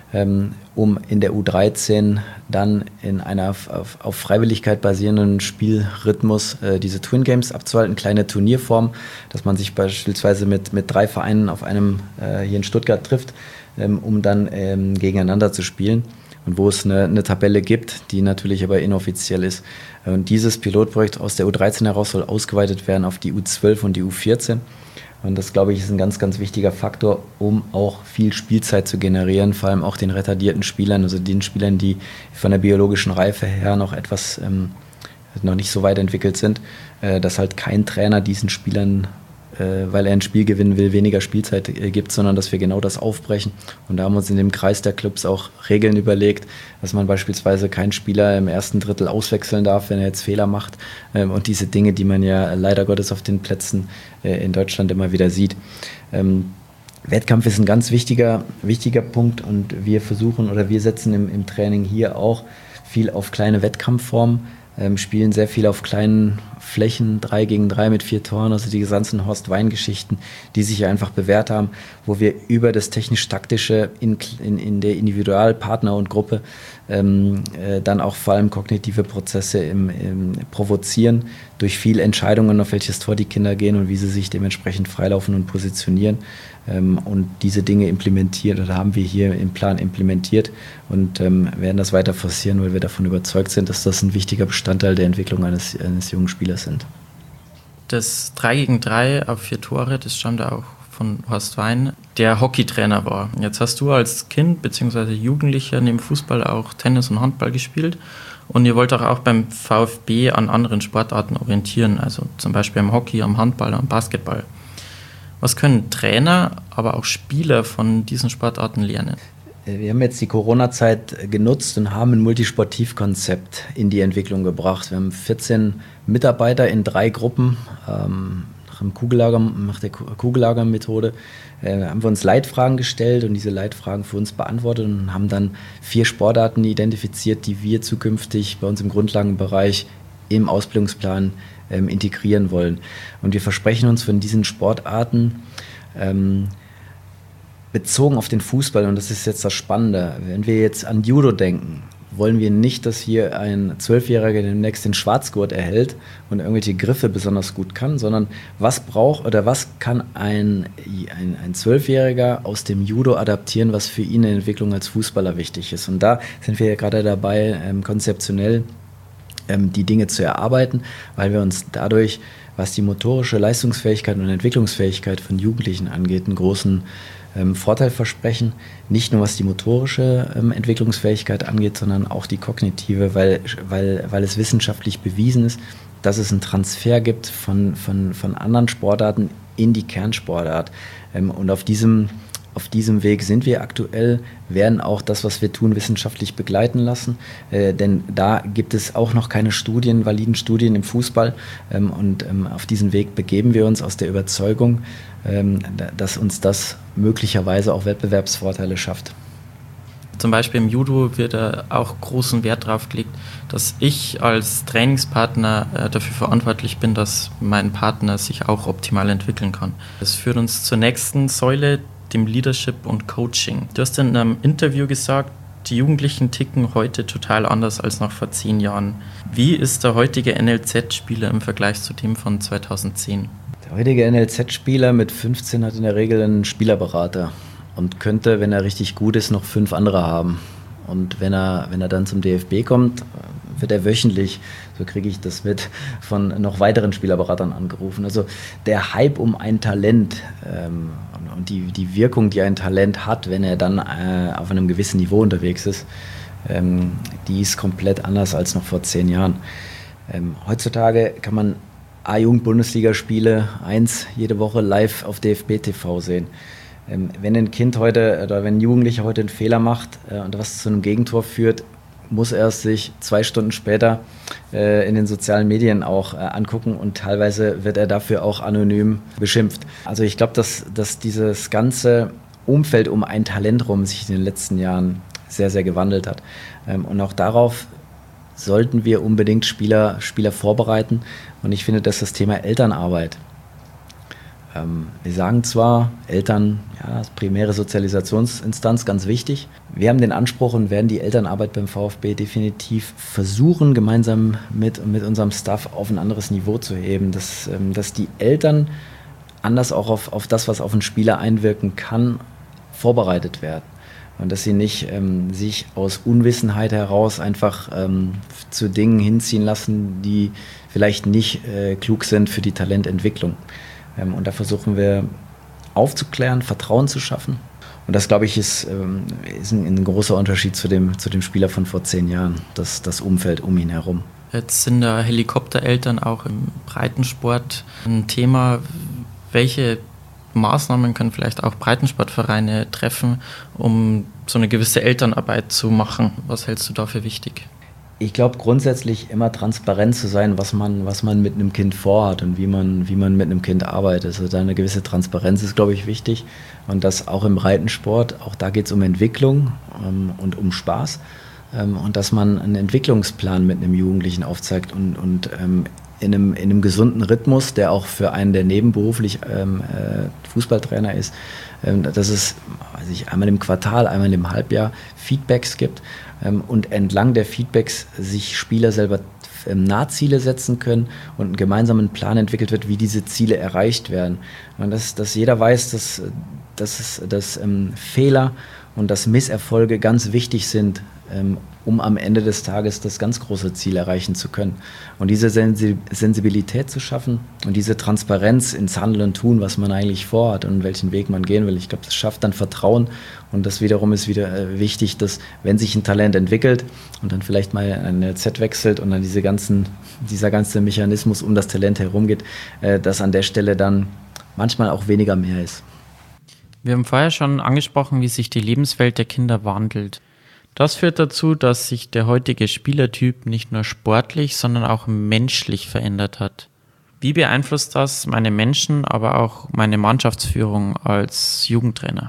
um in der U dreizehn dann in einer auf, auf, auf Freiwilligkeit basierenden Spielrhythmus äh, diese Twin Games abzuhalten, kleine Turnierform, dass man sich beispielsweise mit, mit drei Vereinen auf einem äh, hier in Stuttgart trifft, ähm, um dann ähm, gegeneinander zu spielen. Und wo es eine, eine Tabelle gibt, die natürlich aber inoffiziell ist. Und dieses Pilotprojekt aus der U dreizehn heraus soll ausgeweitet werden auf die U zwölf und die U vierzehn. Und das, glaube ich, ist ein ganz, ganz wichtiger Faktor, um auch viel Spielzeit zu generieren, vor allem auch den retardierten Spielern, also den Spielern, die von der biologischen Reife her noch etwas, ähm, noch nicht so weit entwickelt sind, äh, dass halt kein Trainer diesen Spielern, äh, weil er ein Spiel gewinnen will, weniger Spielzeit äh, gibt, sondern dass wir genau das aufbrechen. Und da haben wir uns in dem Kreis der Clubs auch Regeln überlegt, dass man beispielsweise keinen Spieler im ersten Drittel auswechseln darf, wenn er jetzt Fehler macht. Ähm, und diese Dinge, die man ja leider Gottes auf den Plätzen äh, in Deutschland immer wieder sieht. Ähm, Wettkampf ist ein ganz wichtiger, wichtiger Punkt und wir versuchen oder wir setzen im, im Training hier auch viel auf kleine Wettkampfformen, ähm, spielen sehr viel auf kleinen Flächen, drei gegen drei mit vier Toren, also die ganzen Horst-Wein-Geschichten, die sich einfach bewährt haben, wo wir über das technisch-taktische in, in, in der Individualpartner und Gruppe ähm, äh, dann auch vor allem kognitive Prozesse im, im provozieren, durch viel Entscheidungen, auf welches Tor die Kinder gehen und wie sie sich dementsprechend freilaufen und positionieren ähm, und diese Dinge implementiert oder haben wir hier im Plan implementiert und ähm, werden das weiter forcieren, weil wir davon überzeugt sind, dass das ein wichtiger Bestandteil der Entwicklung eines, eines jungen Spielers sind. Das drei gegen drei auf vier Tore, das stammt auch von Horst Wein, der Hockeytrainer war. Jetzt hast du als Kind bzw. Jugendlicher neben Fußball auch Tennis und Handball gespielt und ihr wollt auch beim VfB an anderen Sportarten orientieren, also zum Beispiel am Hockey, am Handball, am Basketball. Was können Trainer, aber auch Spieler von diesen Sportarten lernen? Wir haben jetzt die Corona-Zeit genutzt und haben ein Multisportivkonzept in die Entwicklung gebracht. Wir haben vierzehn Mitarbeiter in drei Gruppen, ähm, nach, dem Kugellager, nach der Kugellager-Methode, äh, haben wir uns Leitfragen gestellt und diese Leitfragen für uns beantwortet und haben dann vier Sportarten identifiziert, die wir zukünftig bei uns im Grundlagenbereich im Ausbildungsplan ähm, integrieren wollen. Und wir versprechen uns von diesen Sportarten, ähm, bezogen auf den Fußball, und das ist jetzt das Spannende, wenn wir jetzt an Judo denken, wollen wir nicht, dass hier ein Zwölfjähriger demnächst den Schwarzgurt erhält und irgendwelche Griffe besonders gut kann, sondern was braucht oder was kann ein, ein, ein Zwölfjähriger aus dem Judo adaptieren, was für ihn in der Entwicklung als Fußballer wichtig ist. Und da sind wir ja gerade dabei, ähm, konzeptionell ähm, die Dinge zu erarbeiten, weil wir uns dadurch, was die motorische Leistungsfähigkeit und Entwicklungsfähigkeit von Jugendlichen angeht, einen großen ähm, Vorteil versprechen. Nicht nur was die motorische ähm, Entwicklungsfähigkeit angeht, sondern auch die kognitive, weil, weil, weil es wissenschaftlich bewiesen ist, dass es einen Transfer gibt von, von, von anderen Sportarten in die Kernsportart. Ähm, und auf diesem Auf diesem Weg sind wir aktuell, werden auch das, was wir tun, wissenschaftlich begleiten lassen. Äh, denn da gibt es auch noch keine Studien, validen Studien im Fußball. Ähm, und ähm, auf diesen Weg begeben wir uns aus der Überzeugung, ähm, dass uns das möglicherweise auch Wettbewerbsvorteile schafft. Zum Beispiel im Judo wird äh, auch großen Wert drauf gelegt, dass ich als Trainingspartner äh, dafür verantwortlich bin, dass mein Partner sich auch optimal entwickeln kann. Das führt uns zur nächsten Säule, dem Leadership und Coaching. Du hast in einem Interview gesagt, die Jugendlichen ticken heute total anders als noch vor zehn Jahren. Wie ist der heutige N L Z-Spieler im Vergleich zu dem von zweitausendzehn? Der heutige N L Z-Spieler mit fünfzehn hat in der Regel einen Spielerberater und könnte, wenn er richtig gut ist, noch fünf andere haben. Und wenn er, wenn er dann zum D F B kommt, wird er wöchentlich, so kriege ich das mit, von noch weiteren Spielerberatern angerufen. Also der Hype um ein Talent ähm, und die, die Wirkung, die ein Talent hat, wenn er dann äh, auf einem gewissen Niveau unterwegs ist, ähm, die ist komplett anders als noch vor zehn Jahren. Ähm, heutzutage kann man A-Jugend-Bundesligaspiele eins jede Woche live auf D F B T V sehen. Ähm, wenn ein Kind heute oder wenn ein Jugendlicher heute einen Fehler macht äh, und was zu einem Gegentor führt, muss er es sich zwei Stunden später äh, in den sozialen Medien auch äh, angucken und teilweise wird er dafür auch anonym beschimpft. Also ich glaube, dass, dass dieses ganze Umfeld um ein Talent rum sich in den letzten Jahren sehr, sehr gewandelt hat. Ähm, und auch darauf sollten wir unbedingt Spieler, Spieler vorbereiten. Und ich finde, dass das Thema Elternarbeit, ähm, wir sagen zwar, Eltern, ja, das primäre Sozialisationsinstanz, ganz wichtig. Wir haben den Anspruch und werden die Elternarbeit beim VfB definitiv versuchen, gemeinsam mit, mit unserem Staff auf ein anderes Niveau zu heben, dass, ähm, dass die Eltern anders auch auf, auf das, was auf einen Spieler einwirken kann, vorbereitet werden. Und dass sie nicht ähm, sich aus Unwissenheit heraus einfach ähm, zu Dingen hinziehen lassen, die vielleicht nicht äh, klug sind für die Talententwicklung. Ähm, und da versuchen wir aufzuklären, Vertrauen zu schaffen. Und das, glaube ich, ist, ähm, ist ein, ein großer Unterschied zu dem, zu dem Spieler von vor zehn Jahren, das, das Umfeld um ihn herum. Jetzt sind da Helikoptereltern auch im Breitensport ein Thema. Welche Maßnahmen können vielleicht auch Breitensportvereine treffen, um so eine gewisse Elternarbeit zu machen? Was hältst du da für wichtig? Ich glaube grundsätzlich immer transparent zu sein, was man, was man mit einem Kind vorhat und wie man, wie man mit einem Kind arbeitet. Also da eine gewisse Transparenz ist, glaube ich, wichtig. Und das auch im Breitensport, auch da geht es um Entwicklung ähm, und um Spaß. Ähm, und dass man einen Entwicklungsplan mit einem Jugendlichen aufzeigt und, und ähm, in einem, in einem gesunden Rhythmus, der auch für einen, der nebenberuflich ähm, äh, Fußballtrainer ist, ähm, dass es weiß ich, einmal im Quartal, einmal im Halbjahr Feedbacks gibt ähm, und entlang der Feedbacks sich Spieler selber ähm, Nahziele setzen können und einen gemeinsamen Plan entwickelt wird, wie diese Ziele erreicht werden. Und dass, dass jeder weiß, dass, dass, es, dass ähm, Fehler und dass Misserfolge ganz wichtig sind, ähm, um am Ende des Tages das ganz große Ziel erreichen zu können. Und diese Sensibilität zu schaffen und diese Transparenz ins Handeln und Tun, was man eigentlich vorhat und welchen Weg man gehen will, ich glaube, das schafft dann Vertrauen. Und das wiederum ist wieder äh, wichtig, dass, wenn sich ein Talent entwickelt und dann vielleicht mal ein N L Z wechselt und dann diese ganzen, dieser ganze Mechanismus um das Talent herumgeht, äh, dass an der Stelle dann manchmal auch weniger mehr ist. Wir haben vorher schon angesprochen, wie sich die Lebenswelt der Kinder wandelt. Das führt dazu, dass sich der heutige Spielertyp nicht nur sportlich, sondern auch menschlich verändert hat. Wie beeinflusst das meine Menschen, aber auch meine Mannschaftsführung als Jugendtrainer?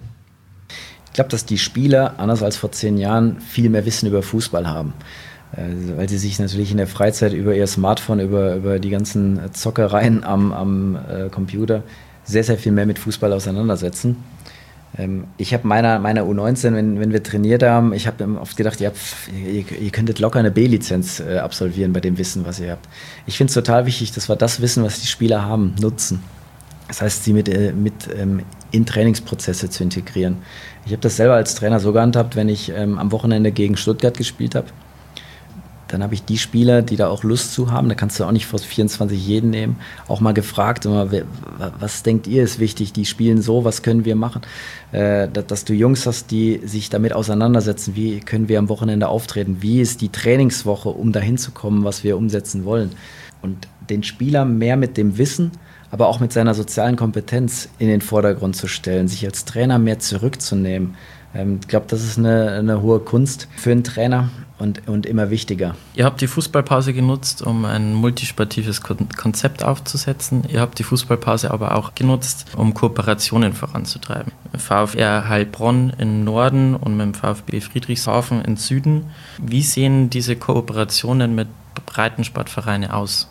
Ich glaube, dass die Spieler, anders als vor zehn Jahren, viel mehr Wissen über Fußball haben. Weil sie sich natürlich in der Freizeit über ihr Smartphone, über, über die ganzen Zockereien am, am äh, Computer sehr, sehr viel mehr mit Fußball auseinandersetzen. Ich habe meiner, meiner U neunzehn, wenn, wenn wir trainiert haben, ich habe oft gedacht, ja, pf, ihr, ihr könntet locker eine B-Lizenz äh, absolvieren bei dem Wissen, was ihr habt. Ich finde es total wichtig, dass wir das Wissen, was die Spieler haben, nutzen. Das heißt, sie mit, äh, mit ähm, in Trainingsprozesse zu integrieren. Ich habe das selber als Trainer so gehandhabt, wenn ich ähm, am Wochenende gegen Stuttgart gespielt habe, dann habe ich die Spieler, die da auch Lust zu haben, da kannst du auch nicht vor vierundzwanzig jeden nehmen, auch mal gefragt, was denkt ihr ist wichtig, die spielen so, was können wir machen? Äh, dass du Jungs hast, die sich damit auseinandersetzen, wie können wir am Wochenende auftreten, wie ist die Trainingswoche, um dahin zu kommen, was wir umsetzen wollen. Und den Spieler mehr mit dem Wissen, aber auch mit seiner sozialen Kompetenz in den Vordergrund zu stellen, sich als Trainer mehr zurückzunehmen. Ich glaube, das ist eine, eine hohe Kunst für einen Trainer. und, und immer wichtiger. Ihr habt die Fußballpause genutzt, um ein multisportives Kon- Konzept aufzusetzen. Ihr habt die Fußballpause aber auch genutzt, um Kooperationen voranzutreiben. VfR Heilbronn im Norden und mit dem VfB Friedrichshafen im Süden. Wie sehen diese Kooperationen mit Breitensportvereinen aus?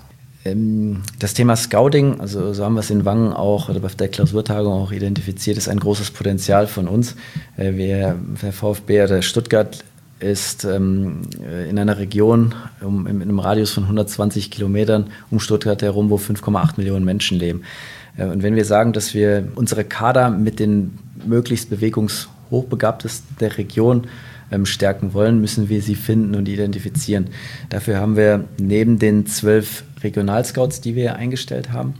Das Thema Scouting, also so haben wir es in Wangen auch oder bei der Klausurtagung auch identifiziert, ist ein großes Potenzial von uns. Wir, der VfB oder Stuttgart ist ähm, in einer Region um, in einem Radius von hundertzwanzig Kilometern um Stuttgart herum, wo fünf Komma acht Millionen Menschen leben. Und wenn wir sagen, dass wir unsere Kader mit den möglichst bewegungshochbegabtesten der Region ähm, stärken wollen, müssen wir sie finden und identifizieren. Dafür haben wir neben den zwölf Regionalscouts, die wir eingestellt haben,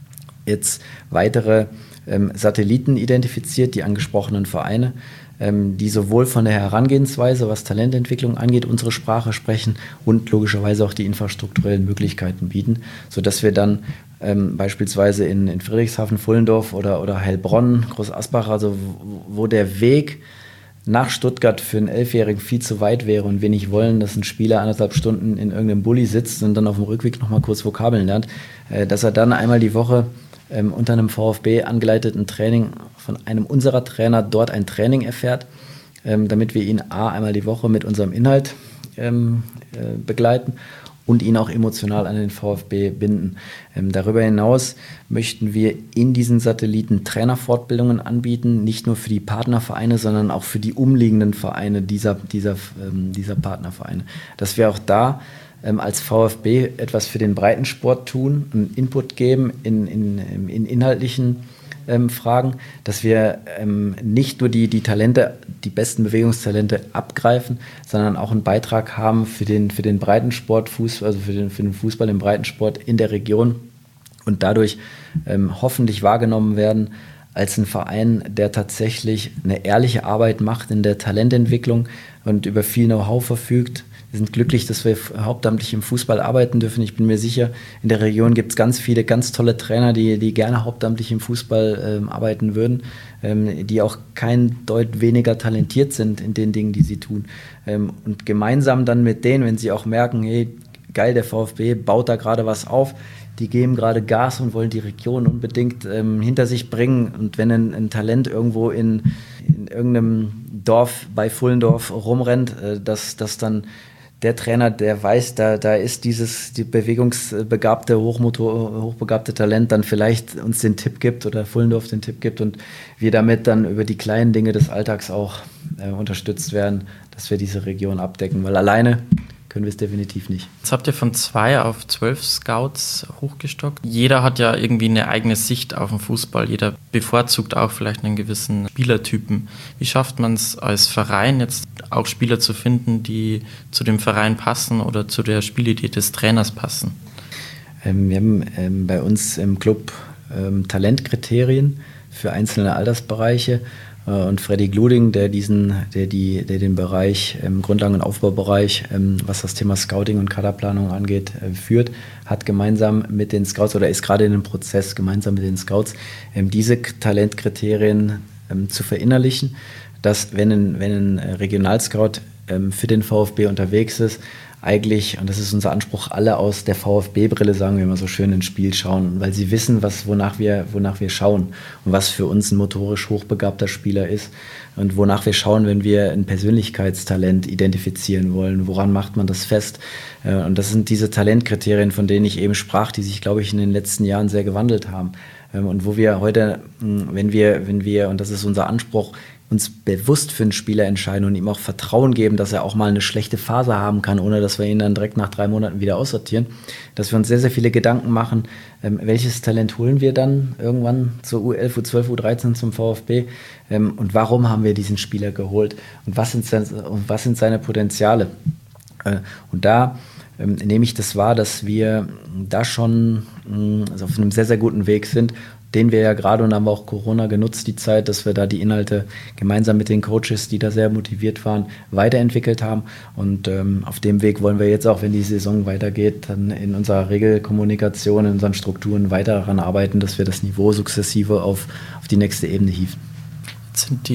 jetzt weitere ähm, Satelliten identifiziert, die angesprochenen Vereine, ähm, die sowohl von der Herangehensweise, was Talententwicklung angeht, unsere Sprache sprechen und logischerweise auch die infrastrukturellen Möglichkeiten bieten, sodass wir dann ähm, beispielsweise in, in Friedrichshafen, Pfullendorf oder, oder Heilbronn, Groß Asbach, also wo, wo der Weg nach Stuttgart für einen Elfjährigen viel zu weit wäre und wir nicht wollen, dass ein Spieler anderthalb Stunden in irgendeinem Bulli sitzt und dann auf dem Rückweg nochmal kurz Vokabeln lernt, äh, dass er dann einmal die Woche ähm, unter einem VfB angeleiteten Training von einem unserer Trainer dort ein Training erfährt, ähm, damit wir ihn A, einmal die Woche mit unserem Inhalt ähm, äh, begleiten und ihn auch emotional an den VfB binden. Ähm, darüber hinaus möchten wir in diesen Satelliten Trainerfortbildungen anbieten, nicht nur für die Partnervereine, sondern auch für die umliegenden Vereine dieser, dieser, ähm, dieser Partnervereine. Dass wir auch da ähm, als VfB etwas für den Breitensport tun, einen Input geben in, in, in inhaltlichen Ähm, Fragen, dass wir ähm, nicht nur die, die Talente, die besten Bewegungstalente abgreifen, sondern auch einen Beitrag haben für den, für den Breitensport, Fuß, also für den, für den Fußball im Breitensport in der Region und dadurch ähm, hoffentlich wahrgenommen werden als ein Verein, der tatsächlich eine ehrliche Arbeit macht in der Talententwicklung und über viel Know-how verfügt. Wir sind glücklich, dass wir hauptamtlich im Fußball arbeiten dürfen. Ich bin mir sicher, in der Region gibt es ganz viele ganz tolle Trainer, die, die gerne hauptamtlich im Fußball ähm, arbeiten würden, ähm, die auch kein Deut weniger talentiert sind in den Dingen, die sie tun. Ähm, und gemeinsam dann mit denen, wenn sie auch merken, hey, geil, der VfB baut da gerade was auf, die geben gerade Gas und wollen die Region unbedingt ähm, hinter sich bringen. Und wenn ein, ein Talent irgendwo in, in irgendeinem Dorf bei Pfullendorf rumrennt, äh, dass, dass dann der Trainer, der weiß, da, da ist dieses die bewegungsbegabte, Hochmotor, hochbegabte Talent, dann vielleicht uns den Tipp gibt oder Pfullendorf den Tipp gibt und wir damit dann über die kleinen Dinge des Alltags auch äh, unterstützt werden, dass wir diese Region abdecken, weil alleine können wir es definitiv nicht. Jetzt habt ihr von zwei auf zwölf Scouts hochgestockt. Jeder hat ja irgendwie eine eigene Sicht auf den Fußball. Jeder bevorzugt auch vielleicht einen gewissen Spielertypen. Wie schafft man es als Verein jetzt auch Spieler zu finden, die zu dem Verein passen oder zu der Spielidee des Trainers passen? Ähm, wir haben ähm, bei uns im Club ähm, Talentkriterien für einzelne Altersbereiche. Und Freddy Gluding, der diesen, der die, der den Bereich ähm, Grundlagen- und Aufbaubereich, ähm, was das Thema Scouting und Kaderplanung angeht, äh, führt, hat gemeinsam mit den Scouts oder ist gerade in einem Prozess gemeinsam mit den Scouts ähm, diese Talentkriterien ähm, zu verinnerlichen, dass wenn ein, wenn ein Regionalscout ähm, für den VfB unterwegs ist, eigentlich, und das ist unser Anspruch, alle aus der VfB-Brille, sagen wir immer so schön, ins Spiel schauen, weil sie wissen, was, wonach wir, wonach wir schauen und was für uns ein motorisch hochbegabter Spieler ist und wonach wir schauen, wenn wir ein Persönlichkeitstalent identifizieren wollen, woran macht man das fest? Und das sind diese Talentkriterien, von denen ich eben sprach, die sich, glaube ich, in den letzten Jahren sehr gewandelt haben und wo wir heute, wenn wir, wenn wir, und das ist unser Anspruch, uns bewusst für einen Spieler entscheiden und ihm auch Vertrauen geben, dass er auch mal eine schlechte Phase haben kann, ohne dass wir ihn dann direkt nach drei Monaten wieder aussortieren. Dass wir uns sehr, sehr viele Gedanken machen, ähm, welches Talent holen wir dann irgendwann zur U elf, U zwölf, U dreizehn zum VfB ähm, und warum haben wir diesen Spieler geholt und was sind, sein, und was sind seine Potenziale. Äh, und da ähm, nehme ich das wahr, dass wir da schon mh, also auf einem sehr, sehr guten Weg sind, den wir ja gerade, und haben wir auch Corona genutzt, die Zeit, dass wir da die Inhalte gemeinsam mit den Coaches, die da sehr motiviert waren, weiterentwickelt haben. Und ähm, auf dem Weg wollen wir jetzt auch, wenn die Saison weitergeht, dann in unserer Regelkommunikation, in unseren Strukturen weiter daran arbeiten, dass wir das Niveau sukzessive auf, auf die nächste Ebene hieven. Jetzt sind die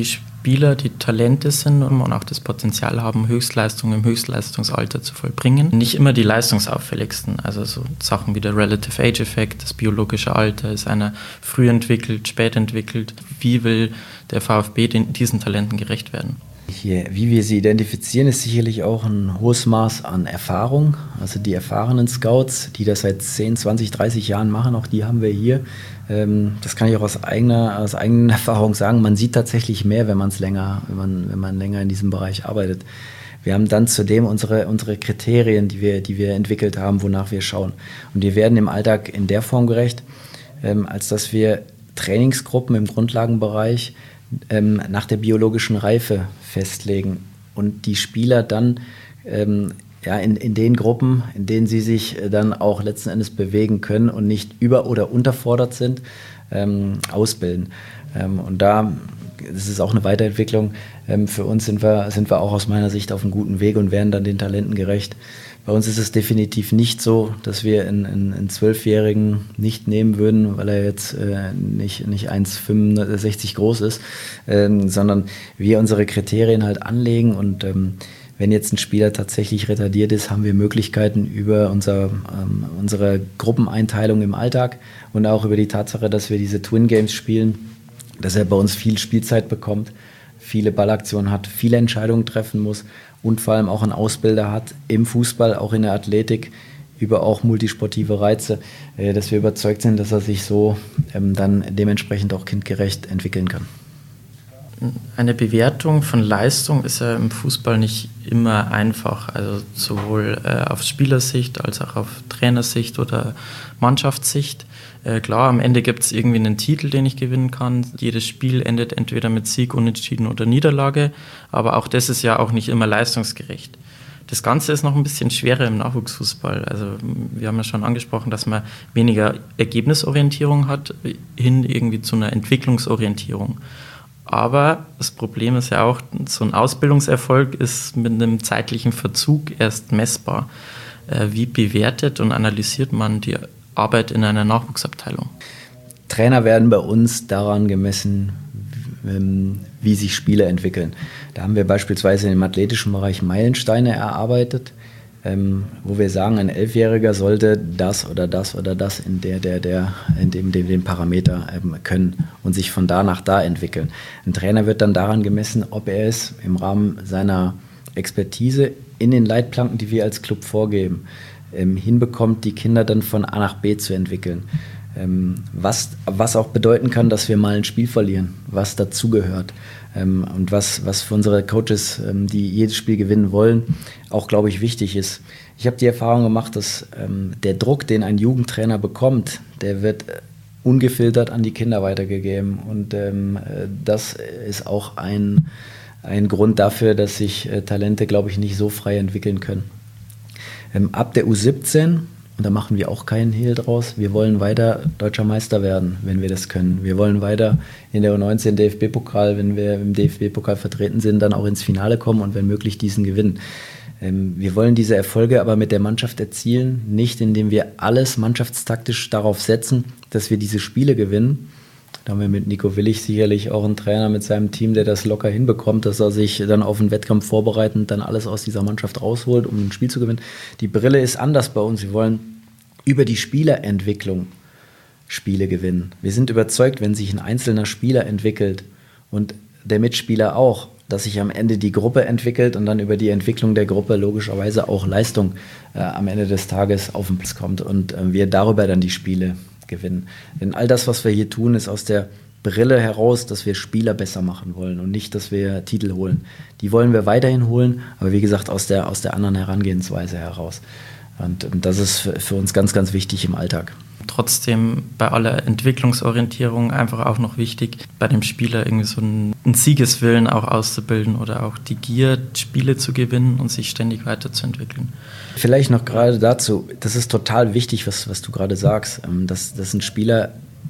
Spieler, die Talente sind und auch das Potenzial haben, Höchstleistung im Höchstleistungsalter zu vollbringen. Nicht immer die leistungsauffälligsten, also so Sachen wie der Relative Age Effekt, das biologische Alter, ist einer früh entwickelt, spät entwickelt. Wie will der VfB den, diesen Talenten gerecht werden? Hier, wie wir sie identifizieren, ist sicherlich auch ein hohes Maß an Erfahrung. Also die erfahrenen Scouts, die das seit zehn, zwanzig, dreißig Jahren machen, auch die haben wir hier. Das kann ich auch aus eigener, aus eigener Erfahrung sagen. Man sieht tatsächlich mehr, wenn man es länger, wenn man, wenn man länger in diesem Bereich arbeitet. Wir haben dann zudem unsere, unsere Kriterien, die wir, die wir entwickelt haben, wonach wir schauen. Und die werden im Alltag in der Form gerecht, als dass wir Trainingsgruppen im Grundlagenbereich Ähm, nach der biologischen Reife festlegen und die Spieler dann ähm, ja, in, in den Gruppen, in denen sie sich dann auch letzten Endes bewegen können und nicht über- oder unterfordert sind, ähm, ausbilden. Ähm, und da, das ist auch eine Weiterentwicklung, ähm, für uns sind wir, sind wir auch aus meiner Sicht auf einem guten Weg und werden dann den Talenten gerecht. Bei uns ist es definitiv nicht so, dass wir einen Zwölfjährigen nicht nehmen würden, weil er jetzt äh, nicht, nicht eins Komma fünfundsechzig groß ist, ähm, sondern wir unsere Kriterien halt anlegen und ähm, wenn jetzt ein Spieler tatsächlich retardiert ist, haben wir Möglichkeiten über unser, ähm, unsere Gruppeneinteilung im Alltag und auch über die Tatsache, dass wir diese Twin Games spielen, dass er bei uns viel Spielzeit bekommt, viele Ballaktionen hat, viele Entscheidungen treffen muss und vor allem auch einen Ausbilder hat im Fußball, auch in der Athletik, über auch multisportive Reize, äh, dass wir überzeugt sind, dass er sich so ähm, dann dementsprechend auch kindgerecht entwickeln kann. Eine Bewertung von Leistung ist ja im Fußball nicht immer einfach, also sowohl äh, auf Spielersicht als auch auf Trainersicht oder Mannschaftssicht. Äh, klar, am Ende gibt es irgendwie einen Titel, den ich gewinnen kann. Jedes Spiel endet entweder mit Sieg, Unentschieden oder Niederlage, aber auch das ist ja auch nicht immer leistungsgerecht. Das Ganze ist noch ein bisschen schwerer im Nachwuchsfußball. Also wir haben ja schon angesprochen, dass man weniger Ergebnisorientierung hat, hin irgendwie zu einer Entwicklungsorientierung. Aber das Problem ist ja auch, so ein Ausbildungserfolg ist mit einem zeitlichen Verzug erst messbar. Wie bewertet und analysiert man die Arbeit in einer Nachwuchsabteilung? Trainer werden bei uns daran gemessen, wie sich Spieler entwickeln. Da haben wir beispielsweise im athletischen Bereich Meilensteine erarbeitet, ähm, wo wir sagen, ein Elfjähriger sollte das oder das oder das in der, der, der, in dem, dem, dem Parameter ähm, können und sich von da nach da entwickeln. Ein Trainer wird dann daran gemessen, ob er es im Rahmen seiner Expertise in den Leitplanken, die wir als Club vorgeben, ähm, hinbekommt, die Kinder dann von A nach B zu entwickeln. Ähm, was, was auch bedeuten kann, dass wir mal ein Spiel verlieren, was dazugehört. Ähm, und was, was für unsere Coaches, ähm, die jedes Spiel gewinnen wollen, auch, glaube ich, wichtig ist. Ich habe die Erfahrung gemacht, dass ähm, der Druck, den ein Jugendtrainer bekommt, der wird äh, ungefiltert an die Kinder weitergegeben. Und ähm, äh, das ist auch ein, ein Grund dafür, dass sich äh, Talente, glaube ich, nicht so frei entwickeln können. Ähm, ab der U siebzehn, und da machen wir auch keinen Hehl draus, wir wollen weiter Deutscher Meister werden, wenn wir das können. Wir wollen weiter in der U neunzehn D F B-Pokal, wenn wir im D F B-Pokal vertreten sind, dann auch ins Finale kommen und wenn möglich diesen gewinnen. Ähm, wir wollen diese Erfolge aber mit der Mannschaft erzielen, nicht indem wir alles mannschaftstaktisch darauf setzen, dass wir diese Spiele gewinnen. Da haben wir mit Nico Willig sicherlich auch einen Trainer mit seinem Team, der das locker hinbekommt, dass er sich dann auf einen Wettkampf vorbereitend dann alles aus dieser Mannschaft rausholt, um ein Spiel zu gewinnen. Die Brille ist anders bei uns. Wir wollen über die Spielerentwicklung Spiele gewinnen. Wir sind überzeugt, wenn sich ein einzelner Spieler entwickelt und der Mitspieler auch, dass sich am Ende die Gruppe entwickelt und dann über die Entwicklung der Gruppe logischerweise auch Leistung äh, am Ende des Tages auf den Platz kommt und äh, wir darüber dann die Spiele gewinnen. Denn all das, was wir hier tun, ist aus der Brille heraus, dass wir Spieler besser machen wollen und nicht, dass wir Titel holen. Die wollen wir weiterhin holen, aber wie gesagt, aus der, aus der anderen Herangehensweise heraus. Und, und das ist für, für uns ganz, ganz wichtig im Alltag. Trotzdem bei aller Entwicklungsorientierung einfach auch noch wichtig, bei dem Spieler irgendwie so einen, einen Siegeswillen auch auszubilden oder auch die Gier, Spiele zu gewinnen und sich ständig weiterzuentwickeln. Vielleicht noch gerade dazu, das ist total wichtig, was, was du gerade sagst, dass, dass ein Spieler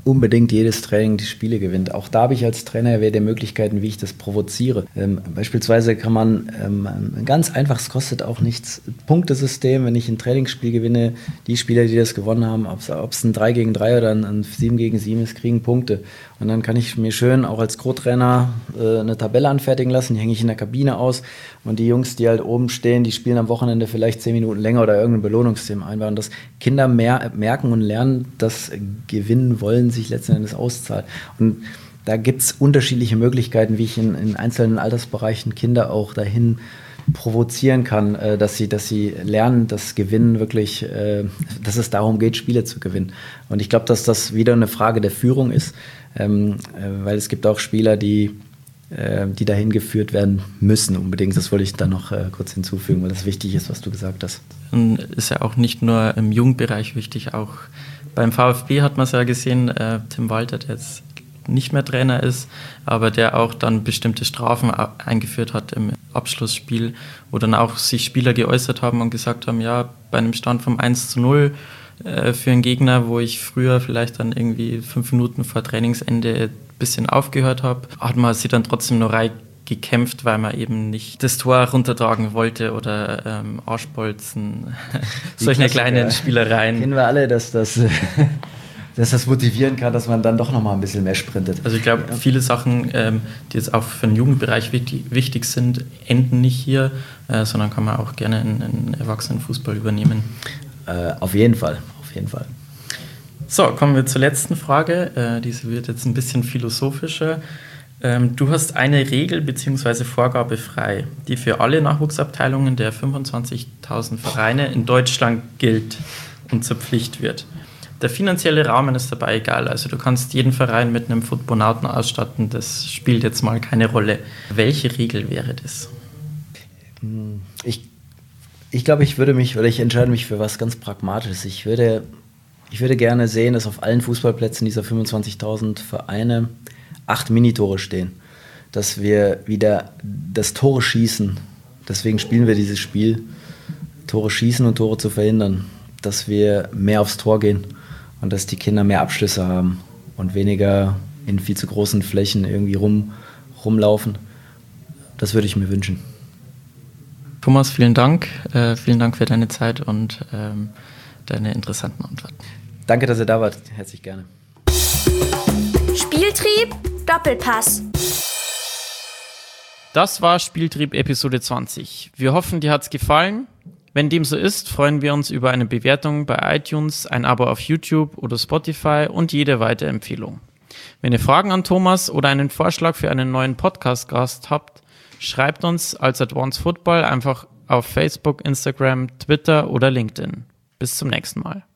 unbedingt jedes Training die Spiele gewinnt. Auch da habe ich als Trainer der Möglichkeiten, wie ich das provoziere. Ähm, beispielsweise kann man ähm, ganz einfach, es kostet auch nichts, Punktesystem, wenn ich ein Trainingsspiel gewinne, die Spieler, die das gewonnen haben, ob es ein drei gegen drei oder ein, ein sieben gegen sieben ist, kriegen Punkte. Und dann kann ich mir schön auch als Co-Trainer äh, eine Tabelle anfertigen lassen, die hänge ich in der Kabine aus und die Jungs, die halt oben stehen, die spielen am Wochenende vielleicht zehn Minuten länger oder irgendein Belohnungssystem einbauen, dass Kinder mehr merken und lernen, dass Gewinnen wollen sich letzten Endes auszahlt. Und da gibt es unterschiedliche Möglichkeiten, wie ich in, in einzelnen Altersbereichen Kinder auch dahin provozieren kann, äh, dass sie, dass sie lernen, dass Gewinnen wirklich, äh, dass es darum geht, Spiele zu gewinnen. Und ich glaube, dass das wieder eine Frage der Führung ist, ähm, äh, weil es gibt auch Spieler, die, äh, die dahin geführt werden müssen unbedingt. Das wollte ich dann noch äh, kurz hinzufügen, weil das wichtig ist, was du gesagt hast. Und ist ja auch nicht nur im Jugendbereich wichtig, auch beim VfB hat man es ja gesehen, äh, Tim Walter, der jetzt nicht mehr Trainer ist, aber der auch dann bestimmte Strafen eingeführt hat im Abschlussspiel, wo dann auch sich Spieler geäußert haben und gesagt haben, ja, bei einem Stand vom eins zu null äh, für einen Gegner, wo ich früher vielleicht dann irgendwie fünf Minuten vor Trainingsende ein bisschen aufgehört habe, hat man sie dann trotzdem noch rein gekämpft, weil man eben nicht das Tor runtertragen wollte oder ähm, Arschbolzen, solche kleinen Spielereien. Kennen wir alle, dass das... dass das motivieren kann, dass man dann doch nochmal ein bisschen mehr sprintet. Also ich glaube, ja. viele Sachen, ähm, die jetzt auch für den Jugendbereich wichtig, wichtig sind, enden nicht hier, äh, sondern kann man auch gerne in, in Erwachsenenfußball übernehmen. Äh, auf jeden Fall, auf jeden Fall. So, kommen wir zur letzten Frage. Äh, diese wird jetzt ein bisschen philosophischer. Ähm, du hast eine Regel bzw. Vorgabe frei, die für alle Nachwuchsabteilungen der fünfundzwanzigtausend Vereine in Deutschland gilt und zur Pflicht wird. Der finanzielle Rahmen ist dabei egal. Also du kannst jeden Verein mit einem Footbonauten ausstatten. Das spielt jetzt mal keine Rolle. Welche Regel wäre das? Ich, ich glaube, ich würde mich, oder ich entscheide mich für was ganz Pragmatisches. Ich würde, ich würde gerne sehen, dass auf allen Fußballplätzen dieser fünfundzwanzigtausend Vereine acht Minitore stehen. Dass wir wieder das Tore schießen. Deswegen spielen wir dieses Spiel. Tore schießen und Tore zu verhindern. Dass wir mehr aufs Tor gehen. Und dass die Kinder mehr Abschlüsse haben und weniger in viel zu großen Flächen irgendwie rum, rumlaufen. Das würde ich mir wünschen. Thomas, vielen Dank. Äh, vielen Dank für deine Zeit und ähm, deine interessanten Antworten. Danke, dass ihr da wart. Herzlich gerne. Spieltrieb, Doppelpass. Das war Spieltrieb Episode zwanzig. Wir hoffen, dir hat's gefallen. Wenn dem so ist, freuen wir uns über eine Bewertung bei iTunes, ein Abo auf YouTube oder Spotify und jede weitere Empfehlung. Wenn ihr Fragen an Thomas oder einen Vorschlag für einen neuen Podcast-Gast habt, schreibt uns als Advanced Football einfach auf Facebook, Instagram, Twitter oder LinkedIn. Bis zum nächsten Mal.